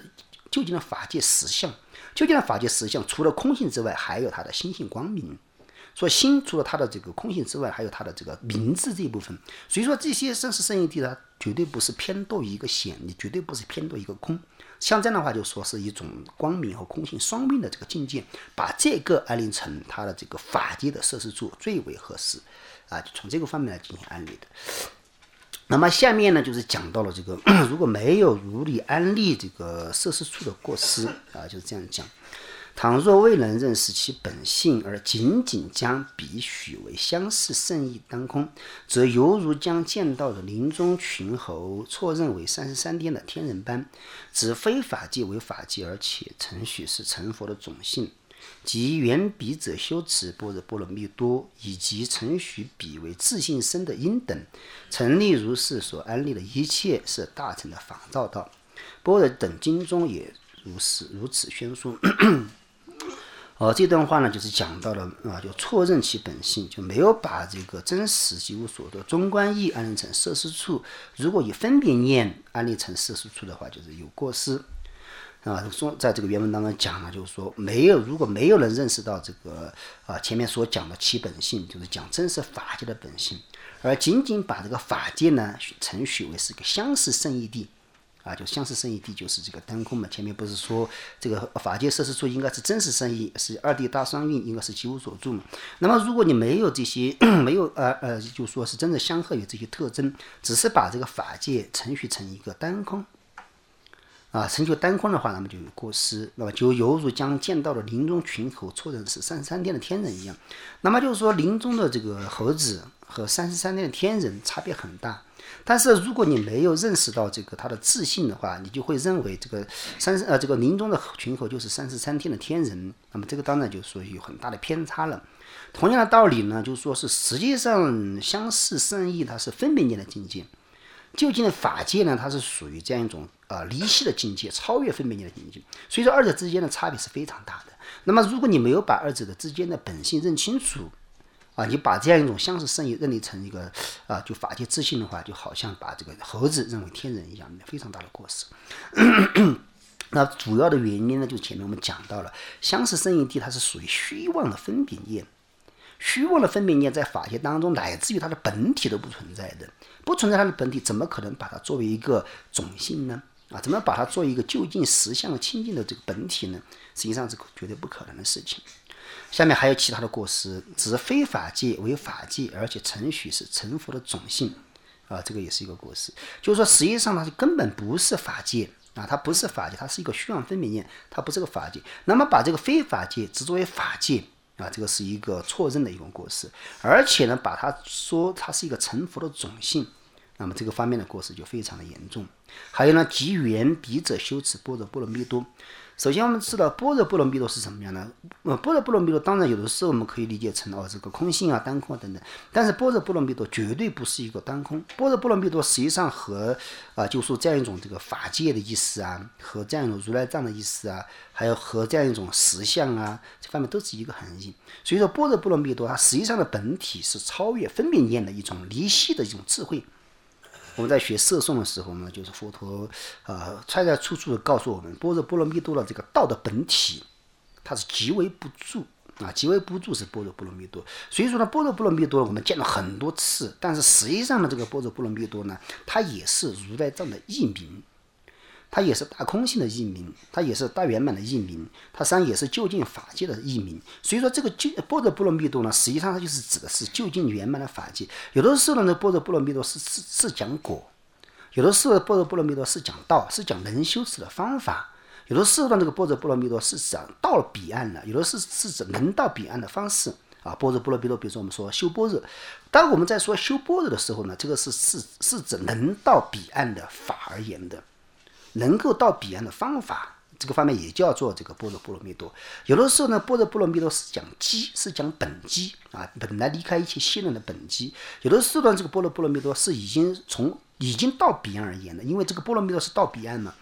究竟的法界实相。究竟的法界实相除了空性之外，还有它的心性光明。所以心除了它的这个空性之外，还有它的这个明智这一部分。所以说这些生死圣义谛呢，绝对不是偏多于一个显，你绝对不是偏多于一个空。像这样的话，就说是一种光明和空性双运的这个境界，把这个安立成它的这个法界的摄施处最为合适啊，就从这个方面来进行安立的。那么下面呢，就是讲到了这个如果没有如理安立这个摄施处的过失啊，就是这样讲。倘若未能认识其本性，而仅仅将彼许为相似圣义当空，则犹如将见到的林中群猴错认为33天的天人般，指非法界为法界，而且承许是成佛的种性，即缘彼者修持般若波罗蜜多，以及承许彼为自性身的因等，成立如是所安立的一切是大乘的仿造道。般若等经中也如此宣说。这段话呢，就是讲到了就错认其本性，就没有把这个真实即无所得中观义安立成摄施处。如果以分别念安立成摄施处的话，就是有过失说在这个原文当中讲了，就是说如果没有人认识到这个前面所讲的其本性，就是讲真实法界的本性，而仅仅把这个法界呢承许为是个相似圣义谛。就相似圣义谛就是这个单空嘛。前面不是说这个法界摄施处应该是真实圣义，是二谛大双运，应该是即无所住嘛。那么如果你没有这些，没有就说是真的相合于这些特征，只是把这个法界承许成一个单空成就单空的话，那么就有过失，那么就犹如将见到的林中群猴错认是33天的天人一样。那么就是说，林中的这个猴子和33天的天人差别很大。但是如果你没有认识到这个他的自信的话，你就会认为这个林中的群猴就是33天的天人，那么这个当然就属于有很大的偏差了。同样的道理呢，就是说是实际上相似圣义它是分别念的境界，究竟的法界呢，它是属于这样一种离系的境界，超越分别念的境界。所以说二者之间的差别是非常大的。那么如果你没有把二者的之间的本性认清楚你把这样一种相似圣义认立成一个就法界自性的话，就好像把这个猴子认为天人一样，非常大的过失。那主要的原因呢，就前面我们讲到了，相似圣义谛它是属于虚妄的分别念。虚妄的分别念在法界当中，乃至于它的本体都不存在的，不存在它的本体，怎么可能把它作为一个种性呢？怎么把它作为一个究竟实相清净的这个本体呢？实际上是绝对不可能的事情。下面还有其他的过失，指非法界为法界，而且承许是成佛的种性这个也是一个过失。就是说实际上它根本不是法界它不是法界，它是一个虚妄分别念，它不是个法界。那么把这个非法界执作为法界这个是一个错认的一种过失，而且呢把它说它是一个成佛的种性，那么这个方面的过失就非常的严重。还有呢，即缘彼者修持般若波罗蜜多。首先我们知道般若波罗蜜多是什么样的般若波罗蜜多当然有的时候我们可以理解成这个空性单空等等，但是般若波罗蜜多绝对不是一个单空。般若波罗蜜多实际上和就说这样一种这个法界的意思和这样一种如来藏的意思还有和这样一种实相这方面都是一个含义。所以说般若波罗蜜多它实际上的本体是超越分别念的一种离系的一种智慧。我们在学摄诵的时候呢，就是佛陀揣在处处的告诉我们，般若波罗蜜多的这个道的本体，它是极为不住极为不住是般若波罗蜜多。所以说呢，般若波罗蜜多我们见了很多次，但是实际上呢，这个般若波罗蜜多呢，它也是如来藏的译名，它也是大空性的译名，它也是大圆满的译名，它实际上也是究竟法界的译名。所以说这个般若波罗蜜多呢，实际上它就是指的是究竟圆满的法界。有的时候呢，般若波罗蜜多是讲果，有的时候般若波罗蜜多是讲道，是讲人修持的方法。有的时候呢，这个般若波罗蜜多是讲到了彼岸了，有的是指能到彼岸的方式般若波罗蜜多，比如说我们说修般若，当我们在说修般若的时候呢，这个是指能到彼岸的法而言的。能够到彼岸的方法，这个方面也叫做这个般若波罗蜜多。有的时候呢，般若波罗蜜多是讲机，是讲本机本来离开一切现任的本机。有的时候呢，这个般若波罗蜜多是已经到彼岸而言的，因为这个般若蜜多是到彼岸嘛。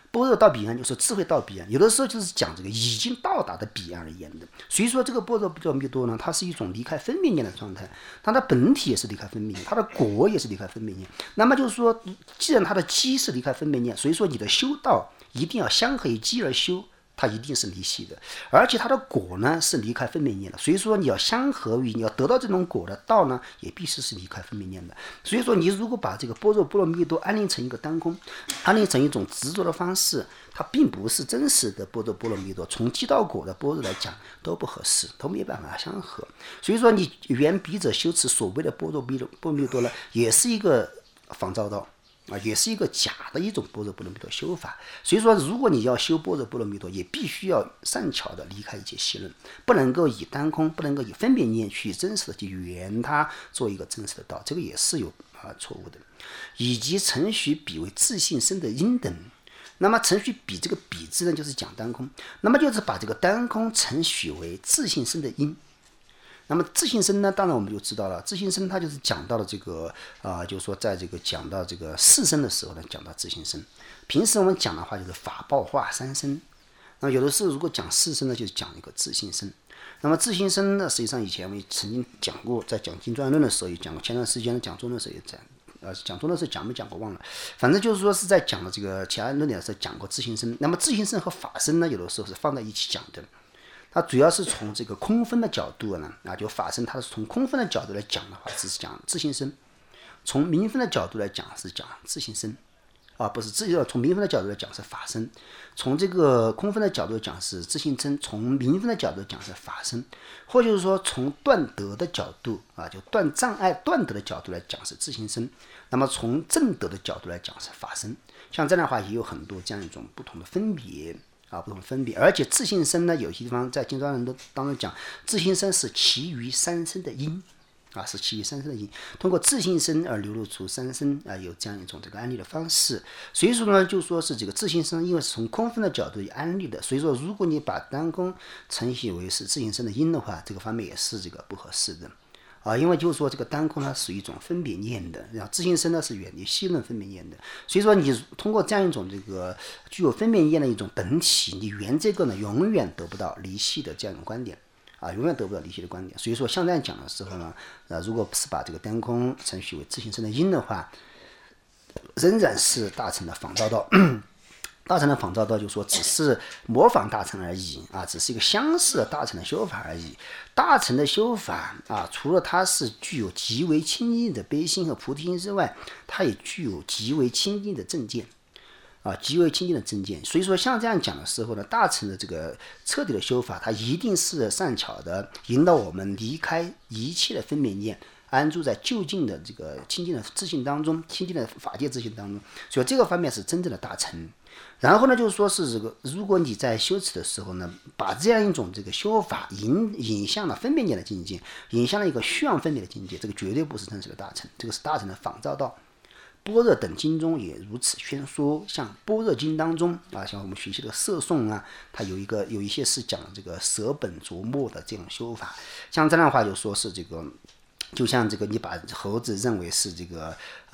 般若到彼岸就是智慧到彼岸，有的时候就是讲这个已经到达的彼岸而言的。所以说这个般若波罗蜜多呢，它是一种离开分别念的状态，它的本体也是离开分别念，它的果也是离开分别念。那么就是说，既然它的基是离开分别念，所以说你的修道一定要相合于基而修，它一定是离系的，而且它的果呢是离开分别念的，所以说你要相合于你要得到这种果的道呢，也必须是离开分别念的。所以说你如果把这个般若波罗蜜多安立成一个单空，安立成一种执着的方式，它并不是真实的般若波罗蜜多，从基到果的般若来讲都不合适，都没办法相合。所以说你缘笔者修持所谓的般若波罗蜜多呢，也是一个仿造道。也是一个假的一种般若波罗蜜多修法。所以说如果你要修般若波罗蜜多，也必须要善巧的离开一切系论，不能够以单空，不能够以分别念去真实的去圆它做一个真实的道，这个也是有错误的。以及承许彼为自性身的因等，那么承许彼这个彼字呢，就是讲单空，那么就是把这个单空承许为自性身的因。那么自性身呢，当然我们就知道了，自性身它就是讲到了这个就是说在这个讲到这个四身的时候呢，讲到自性身。平时我们讲的话就是法报化三身，那么有的时候如果讲四身呢，就是讲一个自性身。那么自性身呢，实际上以前我们曾经讲过，在讲经专论的时候也讲过，前段时间的讲中的时候也讲。讲中的时候讲没讲过忘了，反正就是说是在讲的这个其他论点的时候讲过自性身。那么自性身和法身呢，有的时候是放在一起讲的。它主要是从这个空分的角度呢，就法身，它是从空分的角度来讲的话，是讲自性身；从明分的角度来讲是讲自性身，不是从明分的角度来讲是法身；从这个空分的角度讲是自性身，从明分的角度讲是法身，或就是说从断德的角度就断障碍断德的角度来讲是自性身，那么从正德的角度来讲是法身。像这样的话也有很多这样一种不同的分别。不同分别，而且自性身呢，有些地方在经专论当中讲，自性身是其余三身的因，是其余三身的因，通过自性身而流露出三身有这样一种这个安立的方式。所以说呢，就说是这个自性身，因为是从空分的角度安立的，所以说如果你把单空承许为是自性身的因的话，这个方面也是这个不合适的。因为就是说这个单空它属于一种分别念的，然后自性身呢是远离系论分别念的，所以说你通过这样一种这个具有分别念的一种本体，你圆这个呢永远得不到离系的这样一种观点永远得不到离系的观点。所以说像这样讲的时候呢，如果是把这个单空承许为自性身的因的话，仍然是大乘的仿造道。大乘的仿造道就说只是模仿大乘而已只是一个相似的大乘的修法而已。大乘的修法除了它是具有极为清净的悲心和菩提心之外，它也具有极为清净的正见极为清净的正见。所以说像这样讲的时候呢，大乘的这个彻底的修法，它一定是善巧的引导我们离开一切的分别念，安住在究竟的这个清净的自性当中，清净的法界自性当中。所以这个方面是真正的大乘。然后呢，就是说是这个，如果你在修持的时候呢，把这样一种这个修法引向了分别念的境界，引向了一个虚妄分别的境界，这个绝对不是真实的大乘，这个是大乘的仿造道。般若等经中也如此宣说，像般若经当中像我们学习的摄诵它有一些是讲这个舍本逐末的这种修法。像这样的话就说是这个。就像这个，你把猴子认为是这个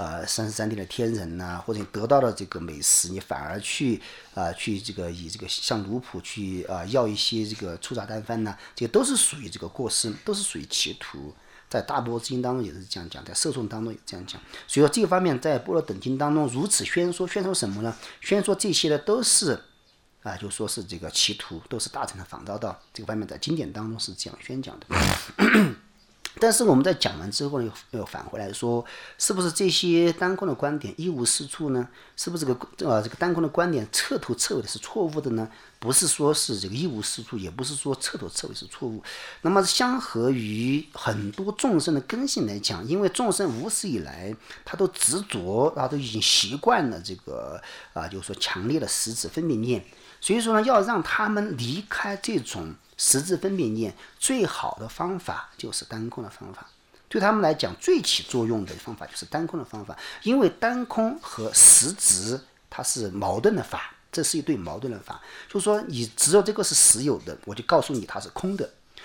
33天的天人或者你得到了这个美食，你反而去这个以这个向奴仆去要一些这个粗茶淡饭这个都是属于这个过失，都是属于歧途。在大般若经当中也是这样讲，在摄诵当中也这样讲。所以说这个方面在般若等经当中如此宣说什么呢？宣说这些呢都是就说是这个歧途，都是大乘的仿造道。这个方面在经典当中是这样宣讲的。但是我们在讲完之后呢，又返回来说，是不是这些单空的观点一无是处呢？是不是这个单空的观点彻头彻尾的是错误的呢？不是说是这个一无是处，也不是说彻头彻尾是错误。那么相合于很多众生的根性来讲，因为众生无始以来他都执着，他都已经习惯了这个就是说强烈的识字分别念，所以说呢，要让他们离开这种识字分别念，最好的方法就是单空的方法。对他们来讲，最起作用的方法就是单空的方法，因为单空和实质它是矛盾的法，这是一对矛盾的法。就是说，你只有这个是实有的，我就告诉你它是空的；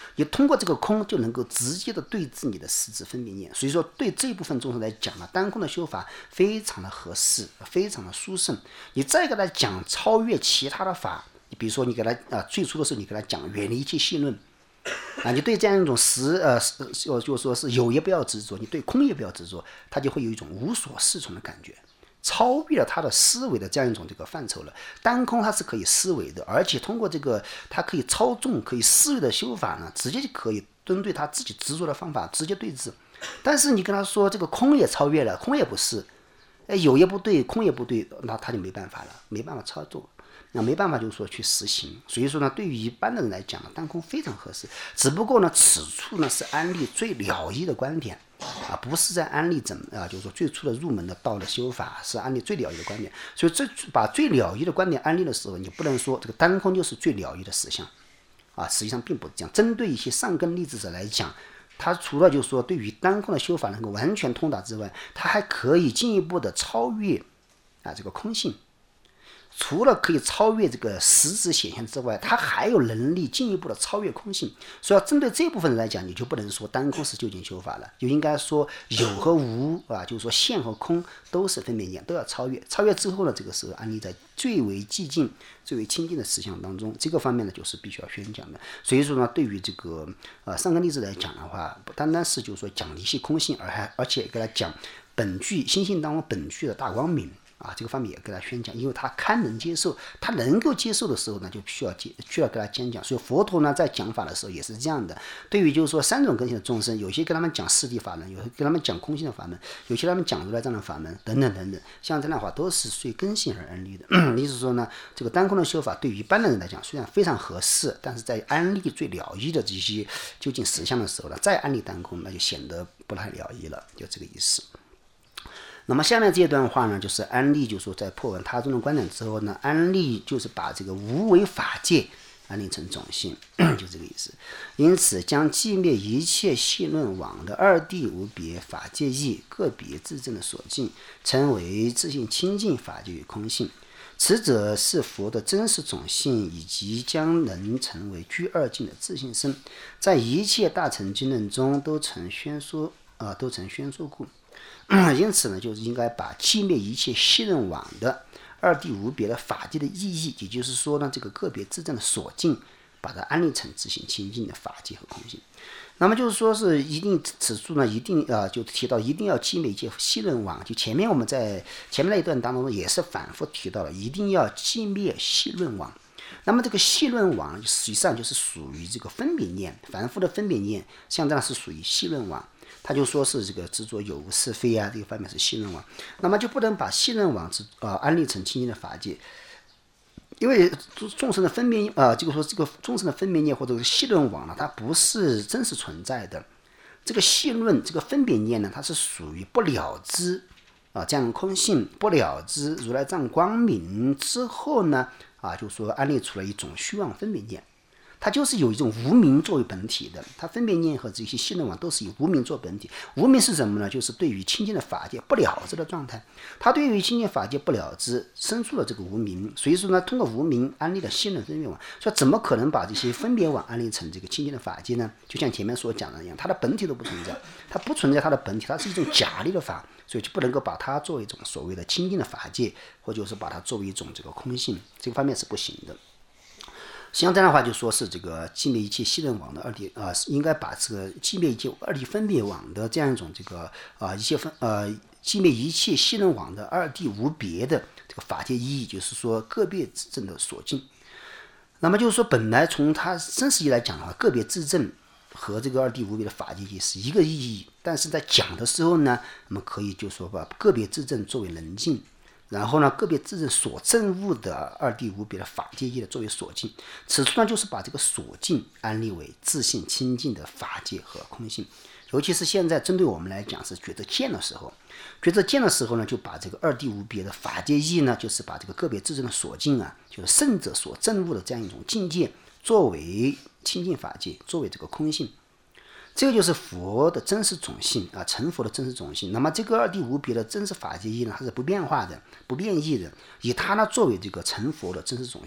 你通过这个空就能够直接的对治你的实质分别念。所以说对这部分众生来讲呢，单空的修法非常的合适，非常的殊胜。你再给他讲超越其他的法，你比如说你给他最初的时候你给他讲远离一切戏论你对这样一种就说是有也不要执着，你对空也不要执着，他就会有一种无所适从的感觉，超越了他的思维的这样一种这个范畴了。单空它是可以思维的，而且通过这个它可以操纵可以思维的修法呢，直接就可以针对他自己执着的方法直接对治。但是你跟他说这个空也超越了，空也不是，有也不对，空也不对，那他就没办法了，没办法操作，那没办法就是说去实行。所以说呢，对于一般的人来讲呢，单空非常合适。只不过呢，此处呢是安利最了义的观点不是在安利就是说最初的入门的道的修法，是安利最了义的观点。所以把最了义的观点安利的时候，你不能说这个单空就是最了义的实相实际上并不是这样。针对一些上根立志者来讲，他除了就是说对于单空的修法能够完全通达之外，他还可以进一步的超越这个空性。除了可以超越这个实质显现之外，它还有能力进一步的超越空性。所以要针对这部分人来讲，你就不能说单空是究竟修法了，就应该说有和无就是说现和空都是分别念，都要超越。超越之后呢，这个时候安立在最为寂静、最为清净的实相当中，这个方面呢就是必须要宣讲的。所以说呢，对于这个上根立志来讲的话，不单单是就是说讲离系空性，而且给他讲本具心性当中本具的大光明。这个方面也给他宣讲，因为他堪能接受，他能够接受的时候呢，就需要给他宣讲。所以佛陀呢在讲法的时候也是这样的。对于就是说三种根性的众生，有些跟他们讲四谛法门，有些跟他们讲空性的法门，有些他们讲如来藏的法门等等等等，像这样的话都是随根性而安立的。意思说呢，这个单空的修法对于一般的人来讲虽然非常合适，但是在安立最了义的这些究竟实相的时候呢，再安立单空那就显得不太了义了，就这个意思。那么下面这段话呢，就是安立，就是说在破完他中的观点之后呢，安立就是把这个无为法界安立成种性，就这个意思。因此将寂灭一切系论网的二谛无别法界义个别自证的所尽，称为自性清净法界与空性。此者是佛的真实种性，以及将能成为居二境的自性身，在一切大乘经论中都曾宣说故。因此呢，就是应该把寂灭一切系论网的二谛无别的法界的意义，也就是说呢，这个个别自证的所尽，把它安立成自性清净的法界和空性。那么就是说是一定此处呢，一定就提到一定要寂灭一切系论网。就前面我们在前面那一段当中也是反复提到了，一定要寂灭系论网。那么这个系论网实际上就是属于这个分别念，反复的分别念，像这样是属于系论网。他就说是这个执着有无是非这个方面是系论网，那么就不能把系论网安立成清净的法界，因为众生的分别这个众生的分别念或者是系论网呢，它不是真实存在的。这个系论这个分别念呢，它是属于不了知这样空性，不了知如来藏光明之后呢就说安立出了一种虚妄分别念。它就是有一种无明作为本体的，它分别念和这些系论网都是以无明做本体。无明是什么呢？就是对于清净的法界不了知的状态。它对于清净法界不了知，生出了这个无明，所以说呢，通过无明安立了系论分别网。所以怎么可能把这些分别网安立成这个清净的法界呢？就像前面所讲的一样，它的本体都不存在，它不存在它的本体，它是一种假立的法，所以就不能够把它作为一种所谓的清净的法界，或者是把它作为一种这个空性，这个方面是不行的。像这样的话，就说是这个寂灭一切系论网的二谛应该把这个寂灭一切二谛分别网的这样一种这个寂灭一切系论网的二谛无别的这个法界意义，就是说个别自证的所尽。那么就是说，本来从它真实意义来讲的话，个别自证和这个二谛无别的法界意义是一个意义，但是在讲的时候呢，我们可以就说把个别自证作为能尽。然后呢，个别自证所证悟的二谛无别的法界义的作为所尽，此处呢就是把这个所尽安立为自性清净的法界和空性。尤其是现在针对我们来讲是觉得见的时候，呢，就把这个二谛无别的法界义呢，就是把这个个别自证的所尽就是圣者所证悟的这样一种境界，作为清净法界，作为这个空性。这个就是佛的真实种性成佛的真实种性。那么这个二谛无别的真实法界义呢，它是不变化的、不变异的，以它呢作为这个成佛的真实种性。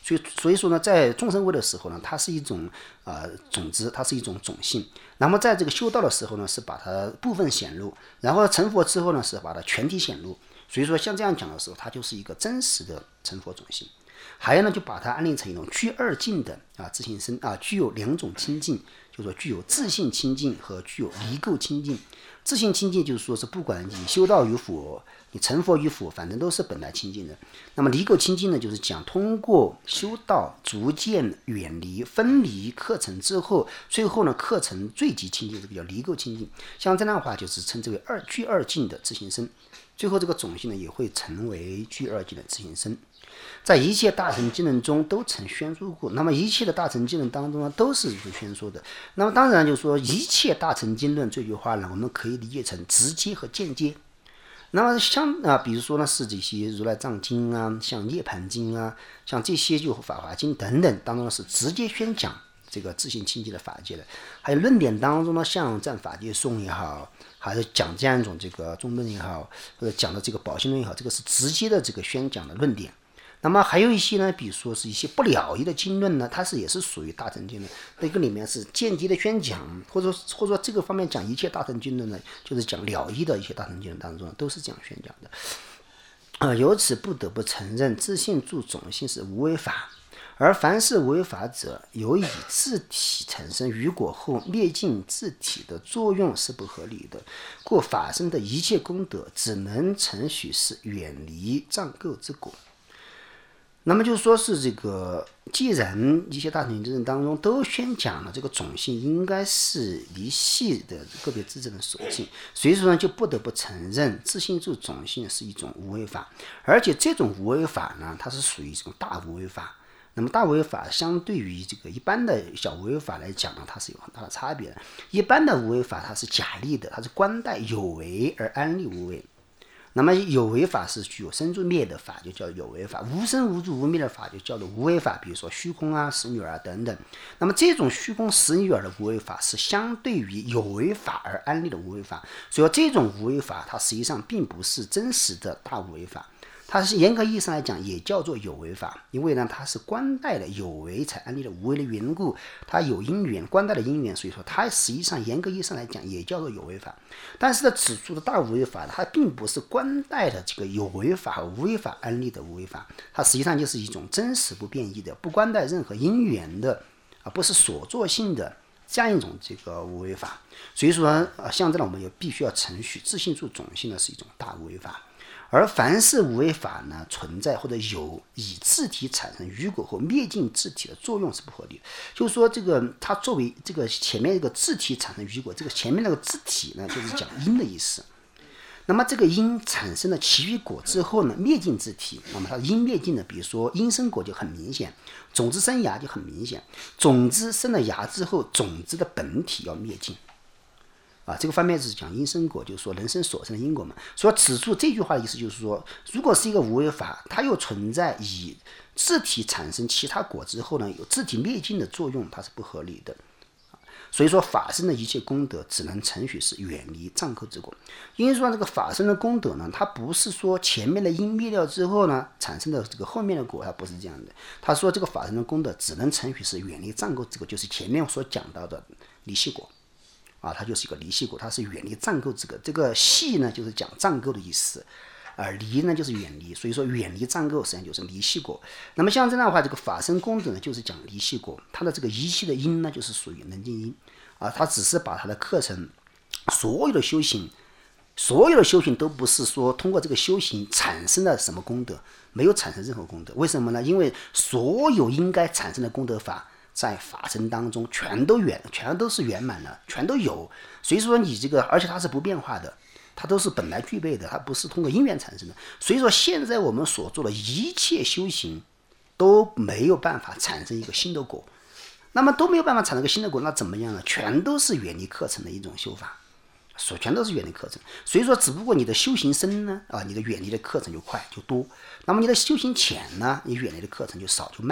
所以说呢，在众生位的时候呢，它是一种种子，它是一种种性。那么在这个修道的时候呢，是把它部分显露，然后成佛之后呢，是把它全体显露。所以说像这样讲的时候，它就是一个真实的成佛种性。还有呢，就把它安立成一种具二境的自性身具有两种清净，就是说具有自性清净和具有离垢清净。自性清净就是说是不管你修道与否，你成佛与否，反正都是本来清净的。那么离垢清净呢，就是讲通过修道逐渐远离分离课程之后，最后呢课程最极清净，这个叫离垢清净。像这样的话，就是称之为具二境的自性身。最后这个种性呢，也会成为具二境的自性身。在一切大乘经论中都曾宣说过，那么一切的大乘经论当中呢，都是宣说的。那么当然就是说，一切大乘经论这句话呢，我们可以理解成直接和间接。那么像比如说呢，是这些如来藏经啊，像涅盘经啊，像这些就法华经等等当中是直接宣讲这个自性清净的法界的。还有论点当中呢，像占法界颂也好，还是讲这样一种这个中论也好，或者讲的这个宝性论也好，这个是直接的这个宣讲的论点。那么还有一些呢，比如说是一些不了义的经论呢，它也是属于大乘经论，那个里面是间接的宣讲，或者说这个方面讲一切大乘经论呢，就是讲了义的一些大乘经论当中都是这样宣讲的。由此不得不承认，自性住种性是无为法，而凡是无为法者，有以自体产生余果后灭尽自体的作用是不合理的，故法身的一切功德只能承许是远离障垢之果。那么就说是这个，既然一些大乘经论当中都宣讲了这个种性应该是离系的个别自证的属性，所以说呢，就不得不承认自性住种性是一种无为法，而且这种无为法呢，它是属于这种大无为法。那么大无为法相对于这个一般的小无为法来讲呢，它是有很大的差别的。一般的无为法它是假立的，它是观待有为而安立无为。那么有为法是具有生住灭的法，就叫有为法；无生无住无灭的法就叫做无为法，比如说虚空啊、实女儿等等。那么这种虚空实女儿的无为法是相对于有为法而安立的无为法，所以这种无为法它实际上并不是真实的大无为法，它是严格意义上来讲也叫做有为法，因为呢它是观待了有为才安立的无为的缘故，它有因缘，观待的因缘，所以说它实际上严格意义上来讲也叫做有为法。但是呢，此处的大无为法它并不是观待的这个有为法和无为法安立的无为法，它实际上就是一种真实不变异的，不观待任何因缘的不是所作性的这样一种这个无为法。所以说像这样我们也必须要承许自性住种性的是一种大无为法。而凡是无为法呢，存在或者有以自体产生余果后灭尽自体的作用是不合理的。就是说，这个它作为这个前面这个自体产生余果，这个前面那个自体呢，就是讲因的意思。那么这个因产生了其余果之后呢，灭尽自体，那么它因灭尽的，比如说因生果就很明显，种子生芽就很明显，种子生了芽之后，种子的本体要灭尽。这个方面是讲因生果，就是说人生所生的因果嘛。所以此处这句话的意思就是说，如果是一个无为法，它又存在以自体产生其他果之后呢，有自体灭尽的作用，它是不合理的。所以说法身的一切功德只能承许是远离障垢之果。因为说这个法身的功德呢，它不是说前面的因灭掉之后呢产生的这个后面的果，它不是这样的。他说这个法身的功德只能承许是远离障垢之果，就是前面所讲到的离系果。它就是一个离系果，它是远离障垢之果。这个系呢，就是讲障垢的意思，而离呢，就是远离。所以说，远离障垢实际上就是离系果。那么像这样的话，这个法身功德呢，就是讲离系果。它的这个一系的因呢，就是属于能尽因它只是把它的课程，所有的修行都不是说通过这个修行产生了什么功德，没有产生任何功德。为什么呢？因为所有应该产生的功德法，在法身当中全都是圆满了，全都有。所以说你这个，而且它是不变化的，它都是本来具备的，它不是通过因缘产生的。所以说现在我们所做的一切修行都没有办法产生一个新的果，那么都没有办法产生一个新的果，那怎么样呢？全都是远离课程的一种修法，全都是远离课程。所以说只不过你的修行深呢，你的远离的课程就快就多，那么你的修行浅呢，你远离的课程就少就慢。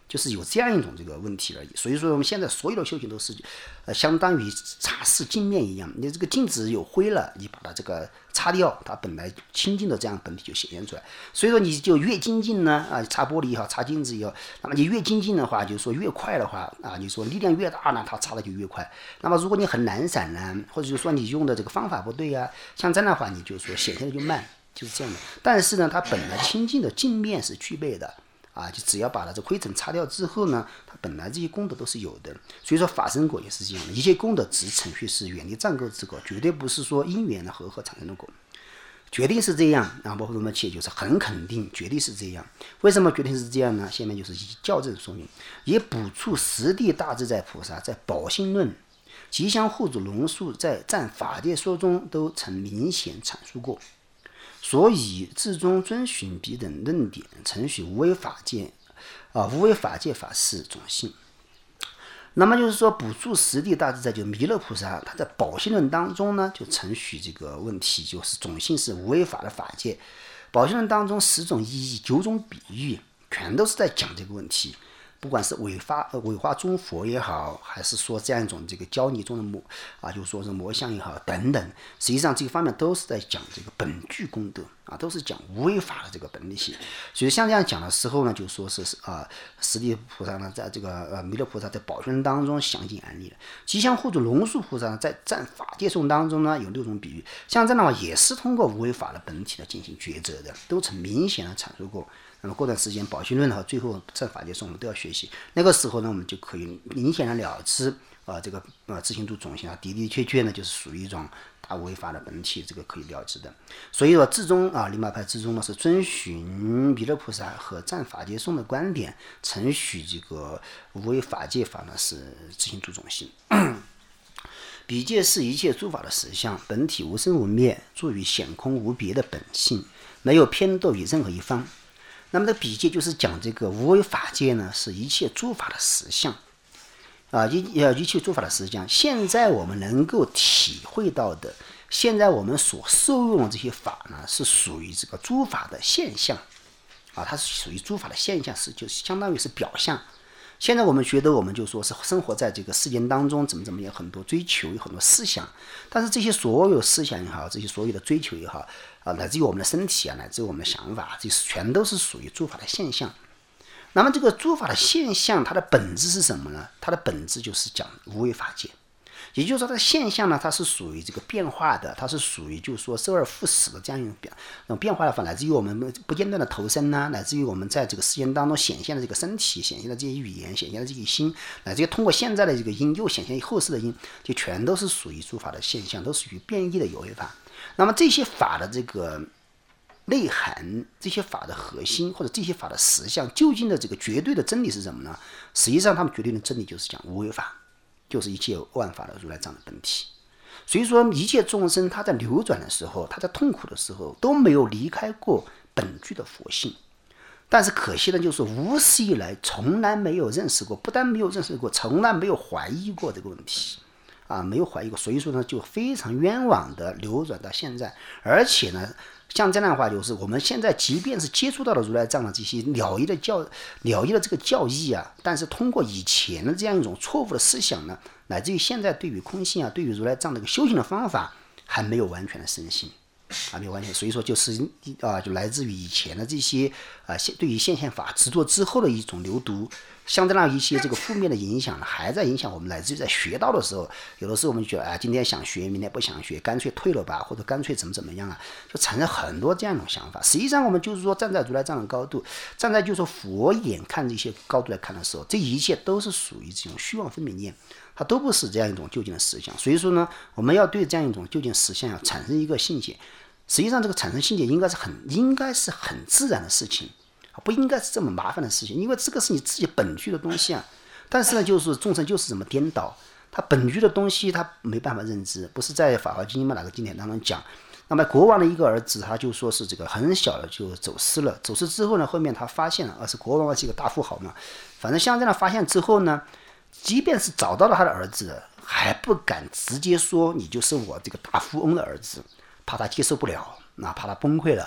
就是有这样一种这个问题而已。所以说我们现在所有的修行都是，相当于擦拭镜面一样，你这个镜子有灰了，你把它这个擦掉，它本来清净的这样本体就显现出来。所以说你就越精进呢，擦玻璃也好，擦镜子也好，那么你越精进的话，就是说越快的话你说力量越大呢，它擦的就越快。那么如果你很懒散呢，或者就是说你用的这个方法不对像这样的话，你就说显现的就慢，就是这样的。但是呢，它本来清净的镜面是具备的。就只要把它这灰尘擦掉之后呢，它本来这些功德都是有的。所以说法身果也是这样的，一切功德只程序是远离障垢之果，绝对不是说因缘和合产生的果，绝对是这样。包括我们切就是很肯定，绝对是这样。为什么绝对是这样呢？下面就是以校正说明，也补处十地大自在菩萨在宝性论、吉祥护主龙树在赞法界说中都曾明显阐述过。所以至终遵循彼等论点，承许无为法界法事种性。那么就是说，补处十地大自在，就弥勒菩萨他在宝性论当中呢，就承许这个问题，就是种性是无为法的法界。宝性论当中10种意义、9种比喻，全都是在讲这个问题。不管是伪化中佛也好，还是说这样一种这个教你中的就是说是魔像也好等等，实际上这个方面都是在讲这个本具功德都是讲无为法的这个本体性。所以像这样讲的时候呢，就说是十地菩萨呢，在这个弥勒菩萨在宝训当中详尽案例了。吉祥护主龙树菩萨呢，在赞法界颂当中呢，有6种比喻，像这样的话也是通过无为法的本体来进行抉择的，都曾明显的阐述过。那么过段时间宝训论和最后赞法界颂我们都要学习，那个时候呢，我们就可以明显的了知这个自性度种性的确呢，就是属于一种大无为法的本体，这个可以了知的。所以说至终灵宝派至终呢，是遵循弥勒菩萨和赞法界颂的观点，承许这个无为法界法呢是自性度种性。彼界是一切诸法的实相，本体无生无灭，住于显空无别的本性，没有偏堕于任何一方。那么这比界就是讲这个无为法界呢，是一切诸法的实相一切诸法的实相。现在我们能够体会到的，现在我们所受用的这些法呢，是属于这个诸法的现象它是属于诸法的现象，就是相当于是表象。现在我们觉得我们就说是生活在这个世间当中，怎么有很多追求，有很多思想，但是这些所有思想也好，这些所有的追求也好乃至于我们的身体乃至于我们的想法，这全都是属于诸法的现象。那么这个诸法的现象，它的本质是什么呢？它的本质就是讲无为法界。也就是说它的现象呢，它是属于这个变化的，它是属于就是说周而复始的这样一种变化的法，乃至于我们不间断的投生乃至于我们在这个世间当中显现的这个身体，显现的这些语言，显现的这些心，乃至于通过现在的这个因又显现后世的因，就全都是属于诸法的现象，都属于变异的有为法。那么这些法的这个内涵，这些法的核心，或者这些法的实相，究竟的这个绝对的真理是什么呢？实际上他们绝对的真理就是讲无为法，就是一切万法的如来藏的本体。所以说一切众生他在流转的时候，他在痛苦的时候，都没有离开过本具的佛性。但是可惜的就是无始以来从来没有认识过，不但没有认识过，从来没有怀疑过这个问题没有怀疑过。所以说呢，就非常冤枉的流转到现在。而且呢，像这样的话，就是我们现在即便是接触到了如来藏的这些了义的这个教义但是通过以前的这样一种错误的思想呢，乃至于现在对于空性对于如来藏的一个修行的方法还没有完全的深信没有完全。所以说就是就来自于以前的这些对于现象法执着之后的一种流毒，相当于一些这个负面的影响还在影响我们，乃至于在学到的时候，有的时候我们觉得今天想学，明天不想学，干脆退了吧，或者干脆怎么样就产生很多这样一种想法。实际上我们就是说站在如来藏的高度，站在就是说佛眼看这些高度来看的时候，这一切都是属于这种虚妄分别念，它都不是这样一种究竟的实相。所以说呢，我们要对这样一种究竟实相产生一个信解。实际上这个产生信解应该是很自然的事情，不应该是这么麻烦的事情，因为这个是你自己本具的东西但是呢，就是众生就是这么颠倒，他本具的东西他没办法认知。不是在《法华经》哪个经典当中讲，那么国王的一个儿子，他就说是这个很小的就走失了，走失之后呢，后面他发现了，是国王是一个大富豪嘛，反正像这样发现之后呢，即便是找到了他的儿子，还不敢直接说你就是我这个大富翁的儿子，怕他接受不了，怕他崩溃了。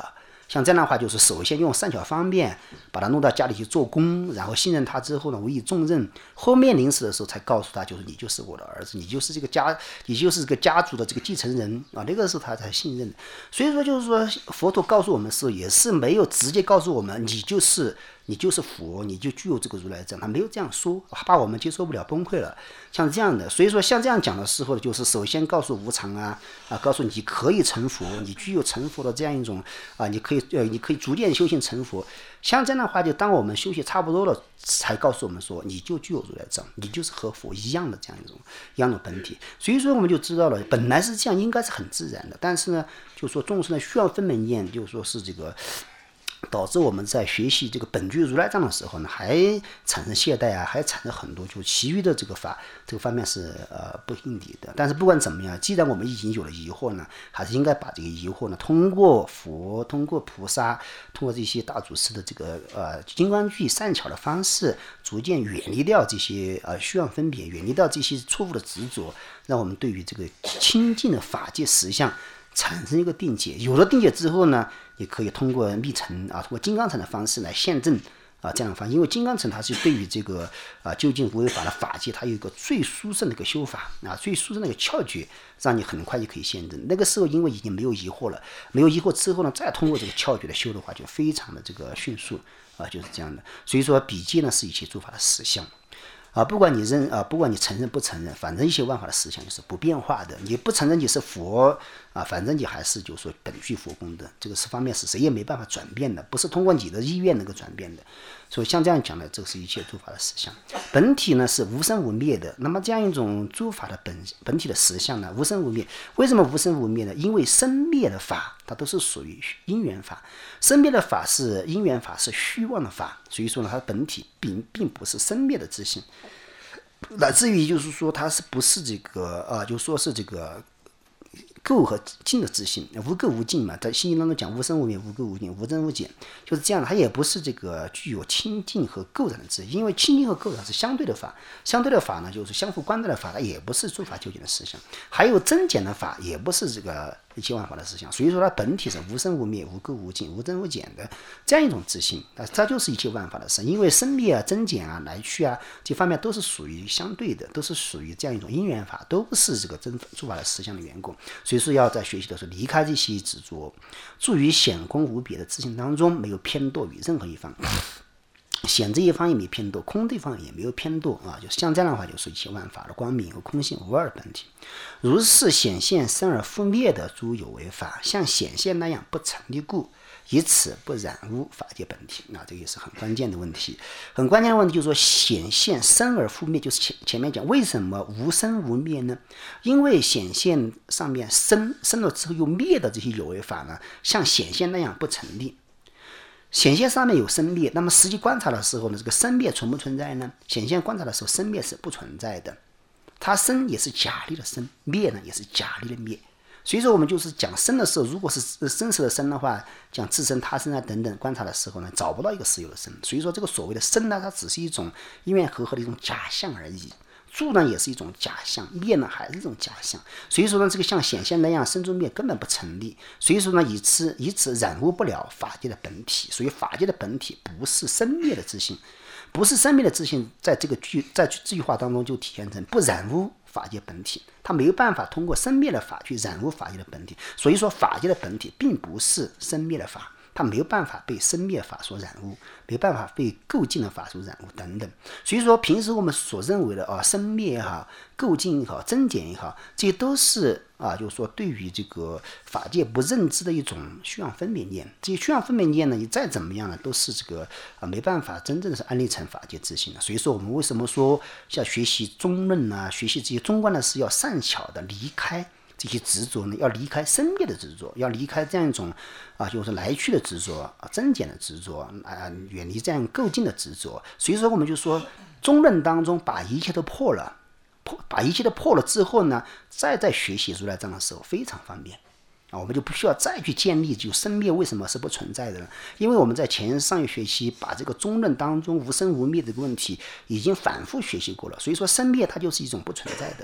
像这样的话，就是首先用善巧方便把他弄到家里去做工，然后信任他之后呢，委以重任，后面临死的时候才告诉他，就是你就是我的儿子，你就是这个家族的这个继承人啊，那个时候他才信任。所以说就是说，佛陀告诉我们的时候，也是没有直接告诉我们你就是佛，你就具有这个如来藏，他没有这样说，怕我们接受不了崩溃了。像这样的，所以说像这样讲的时候，就是首先告诉无常告诉你可以成佛，你具有成佛的这样一种你可以逐渐修行成佛。像这样的话，就当我们修行差不多了，才告诉我们说，你就具有如来藏，你就是和佛一样的这样一样的本体。所以说我们就知道了，本来是这样，应该是很自然的，但是呢，就说众生的需要分门念，就说是这个。导致我们在学习这个本具如来藏的时候呢，还产生懈怠还产生很多就其余的这个方面是不应理的。但是不管怎么样，既然我们已经有了疑惑呢，还是应该把这个疑惑呢，通过佛、通过菩萨、通过这些大祖师的这个金刚具善巧的方式，逐渐远离掉这些虚妄分别，远离掉这些错误的执着，让我们对于这个清净的法界实相产生一个定解。有了定解之后呢，也可以通过密乘通过金刚乘的方式来现证这样的方式。因为金刚乘它是对于这个究竟无为法的法界，它有一个最殊胜的一个修法最殊胜的一个窍诀，让你很快就可以现证。那个时候因为已经没有疑惑了，没有疑惑之后呢，再通过这个窍诀的修的话，就非常的这个迅速就是这样的。所以说比劫呢是一切诸法的实相。不管你承认不承认，反正一切万法的实相就是不变化的。你不承认你是佛反正你还是就是说本具佛功的，这个方面是谁也没办法转变的，不是通过你的意愿能够转变的。所以像这样讲的，这是一切诸法的实相。本体呢是无生无灭的。那么这样一种诸法的本体的实相呢，无生无灭。为什么无生无灭呢？因为生灭的法它都是属于因缘法，生灭的法是因缘法，是虚妄的法，所以说呢，它本体并不是生灭的自性，乃至于就是说它是不是这个就说是这个垢和净的自性，无垢无净嘛，在心经当中讲无生无灭、无垢无净、无增无减，就是这样的。它也不是这个具有清净和垢染的自性，因为清净和垢染是相对的法，相对的法呢就是相互关照的法，它也不是诸法究竟的实相。还有增减的法，也不是这个一切万法的实相。所以说它本体是无生无灭、无垢无净、无增无减的这样一种自性，它就是一切万法的实。因为生灭增减来去这方面都是属于相对的，都是属于这样一种因缘法，都是这个诸法的实相的缘故。所以说要在学习的时候离开这些执着，住于显空无别的自性当中，没有偏堕于任何一方。显这一方也没偏堕，空这一方也没有偏堕就像这样的话，就是一切万法的光明和空性无二的本体。如是显现生而复灭的诸有为法，像显现那样不成立故，以此不染污法界本体。这个也是很关键的问题。很关键的问题就是说，显现生而复灭，就是前面讲为什么无生无灭呢？因为显现上面生了之后又灭的这些有为法呢，像显现那样不成立。显现上面有生灭，那么实际观察的时候呢，这个生灭存不存在呢？显现观察的时候，生灭是不存在的，它生也是假立的生，灭呢也是假立的灭。所以说我们就是讲生的时候，如果是真实的生的话，讲自身他生等等观察的时候呢，找不到一个实有的生。所以说这个所谓的生呢，它只是一种因缘和合的一种假象而已。住呢也是一种假象，灭呢还是一种假象。所以说呢，这个像显现那样生住灭根本不成立。所以说呢，以此染污不了法界的本体。所以法界的本体不是生灭的自性，不是生灭的自性，在这句话当中就体现成不染污法界本体，它没有办法通过生灭的法去染污法界的本体。所以说法界的本体并不是生灭的法，它没有办法被生灭法所染污，没有办法被垢净的法所染污等等。所以说平时我们所认为的生灭也好、垢净也好、增减也好，这些都是就是说对于这个法界不认知的一种虚妄分别念。这些虚妄分别念呢，你再怎么样呢，都是这个没办法真正的是安立成法界自性的。所以说我们为什么说像学习中论学习这些中观的是要善巧的离开这些执着呢，要离开生灭的执着，要离开这样一种就是来去的执着增减的执着远离这样垢净的执着。所以说我们就说中论当中把一切都破了，把一切都破了之后呢，再在学习如来藏的时候非常方便我们就不需要再去建立就生灭为什么是不存在的呢？因为我们在上一学期把这个中论当中无生无灭这个问题已经反复学习过了。所以说生灭它就是一种不存在的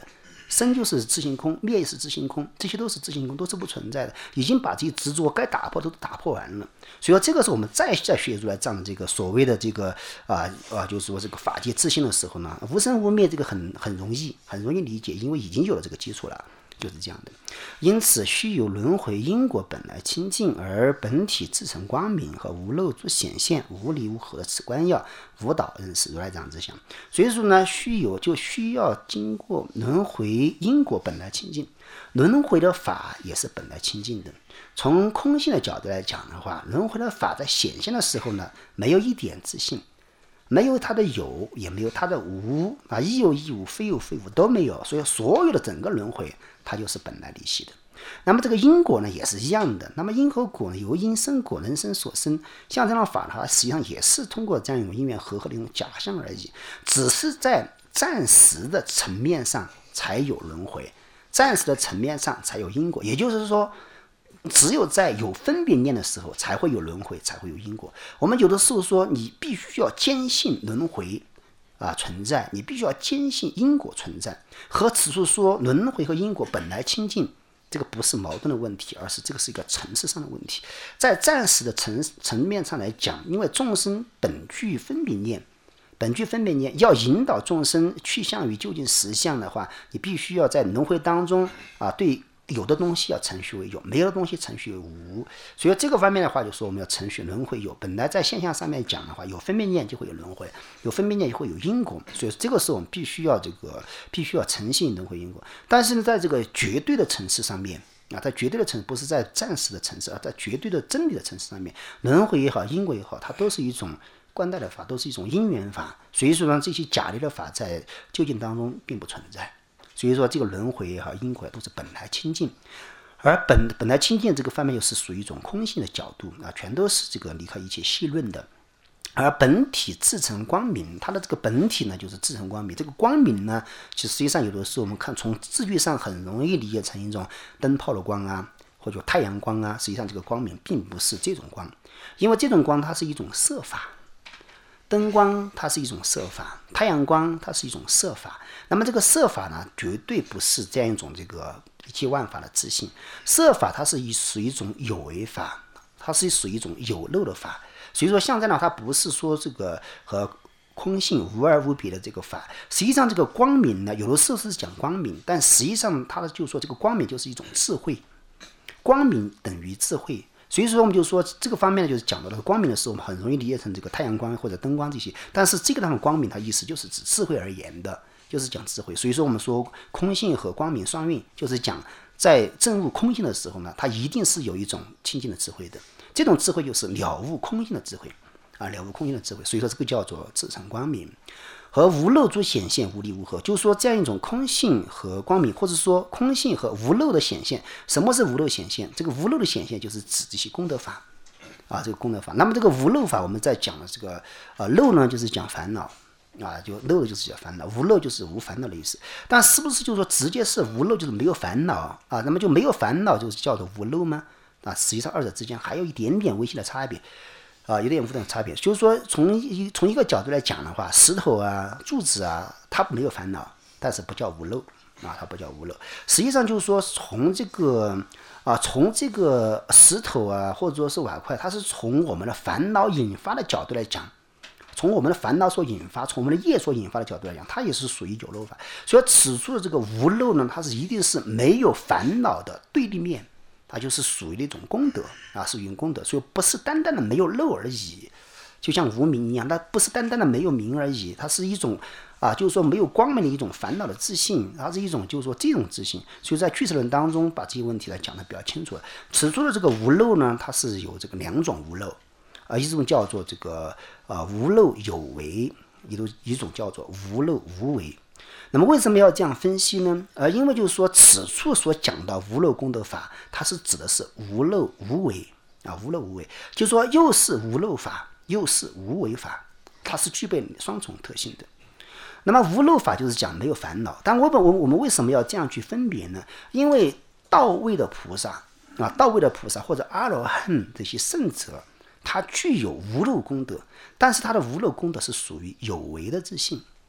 生就是自性空，灭也是自性空，这些都是自性空，都是不存在的，已经把这些执着该打破都打破完了。所以说这个时候我们再学如来藏这个所谓的这个就是说这个法界自性的时候呢，无生无灭这个很容易理解，因为已经有了这个基础了。就是这样的，因此须有轮回因果本来清净，而本体自成光明和无漏诸显现，无离无合，此观要无导认识，如来这样子想。所以说呢，需要经过轮回因果本来清净，轮回的法也是本来清净的。从空性的角度来讲的话，轮回的法在显现的时候呢，没有一点自性，没有它的有，也没有它的无啊，亦有亦无，非有非无都没有，所以所有的整个轮回它就是本来离析的。那么这个因果呢也是一样的，那么因和果呢由因生果，人生所生，像这样的法呢，它实际上也是通过这样一种因缘和合的一种假象而已，只是在暂时的层面上才有轮回，暂时的层面上才有因果，也就是说只有在有分别念的时候才会有轮回，才会有因果。我们有的时候说你必须要坚信轮回存在，你必须要坚信因果存在，和此处说轮回和因果本来清净，这个不是矛盾的问题，而是这个是一个层次上的问题。在暂时的层面上来讲，因为众生本具分别念，要引导众生去向于究竟实相的话，你必须要在轮回当中对有的东西要程序为有，没有的东西程序为无。所以这个方面的话，就说我们要程序轮回有。本来在现象上面讲的话，有分别念就会有轮回，有分别念就会有因果。所以这个时候我们必须要诚信轮回因果。但是呢，在这个绝对的层次上面在绝对的层次，不是在暂时的层次，而在绝对的真理的层次上面，轮回也好，因果也好，它都是一种观待的法，都是一种因缘法。所以说呢，这些假立的法在究竟当中并不存在。所以说这个轮回也好，因果都是本来清净，而本来清净这个方面又是属于一种空性的角度全都是这个离开一切细论的。而本体自成光明，它的这个本体呢就是自成光明。这个光明呢，其实实际上有的时候我们看从字句上很容易理解成一种灯泡的光或者太阳光实际上这个光明并不是这种光，因为这种光它是一种色法。灯光它是一种色法，太阳光它是一种色法。那么这个色法呢，绝对不是这样一种这个一切万法的自性。色法它是属于一种有为法，它是属于一种有漏的法。所以说像这样它不是说这个和空性无二无别的这个法。实际上这个光明呢，有的时候是讲光明，但实际上它就说这个光明就是一种智慧，光明等于智慧。所以说我们就说这个方面呢，就是讲到了光明的时候，我们很容易理解成这个太阳光或者灯光这些，但是这个地方光明它意思就是指智慧而言的，就是讲智慧。所以说我们说空性和光明双运，就是讲在证悟空性的时候呢，它一定是有一种清净的智慧的，这种智慧就是了悟空性的智慧了悟空性的智慧。所以说这个叫做自成光明。和无漏诸显现，无离无合，就是说这样一种空性和光明，或者说空性和无漏的显现。什么是无漏显现？这个无漏的显现就是指这些功德法这个功德法。那么这个无漏法，我们在讲的这个漏呢，就是讲烦恼就漏就是讲烦恼，无漏就是无烦恼的意思。但是不是就是说直接是无漏就是没有烦恼那么就没有烦恼就是叫做无漏吗？实际上二者之间还有一点点微细的差别。有点微的差别，就是说从一个角度来讲的话，石头柱子它没有烦恼，但是不叫无漏它不叫无漏。实际上就是说从这个石头或者说是瓦块，它是从我们的烦恼引发的角度来讲，从我们的烦恼所引发，从我们的业所引发的角度来讲，它也是属于有漏法。所以此处的这个无漏呢，它是一定是没有烦恼的对立面。它就是属于一种功德是一种功德，所以不是单单的没有漏而已，就像无明一样，它不是单单的没有明而已，它是一种就是说没有光明的一种烦恼的自信，它是一种就是说这种自信。所以在俱舍论当中把这些问题来讲得比较清楚。此处的这个无漏呢，它是有这个两种无漏一种叫做这个无漏有为，一种叫做无漏无为。那么为什么要这样分析呢？因为就是说此处所讲到无漏功德法，它是指的是无漏无为无漏无为，就是说又是无漏法又是无为法，它是具备双重特性的。那么无漏法就是讲没有烦恼，但我们为什么要这样去分别呢？因为到位的菩萨或者阿罗汉这些圣者，他具有无漏功德，但是他的无漏功德是属于有为的自性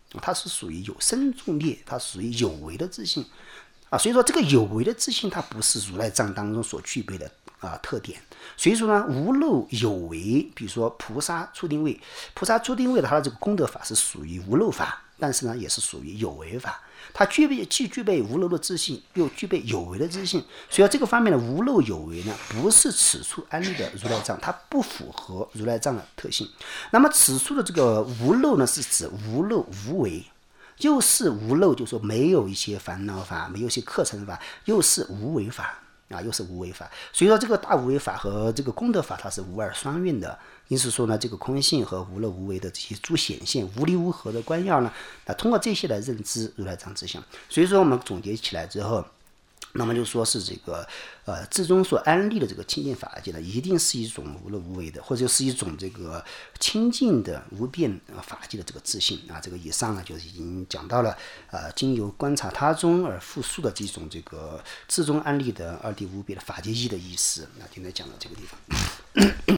它是属于有生重列，它属于有为的自性所以说这个有为的自性，它不是如来藏当中所具备的特点。所以说呢，无漏有为，比如说菩萨初定位，菩萨初定位的它的这个功德法是属于无漏法，但是呢也是属于有为法，它既具备无漏的自性，又具备有为的自性。所以这个方面的无漏有为呢，不是此处安立的如来藏，它不符合如来藏的特性。那么此处的这个无漏呢，是指无漏无为。又是无漏，就是说没有一些烦恼法，没有一些课程法，又是无为法又是无为法。所以说这个大无为法和这个功德法它是无二双运的。因此说呢，这个空性和无漏无为的这些诸显现无离无合的观要呢，通过这些来认知如来藏之相。所以说我们总结起来之后，那么就说是这个至中所安立的这个清净法界呢，一定是一种无漏无为的，或者是一种这个清净的无变法界的这个自性这个以上呢就是已经讲到了经由观察他中而复述的这种这个至中安立的二谛无别的法界义的意思。那今天讲到这个地方。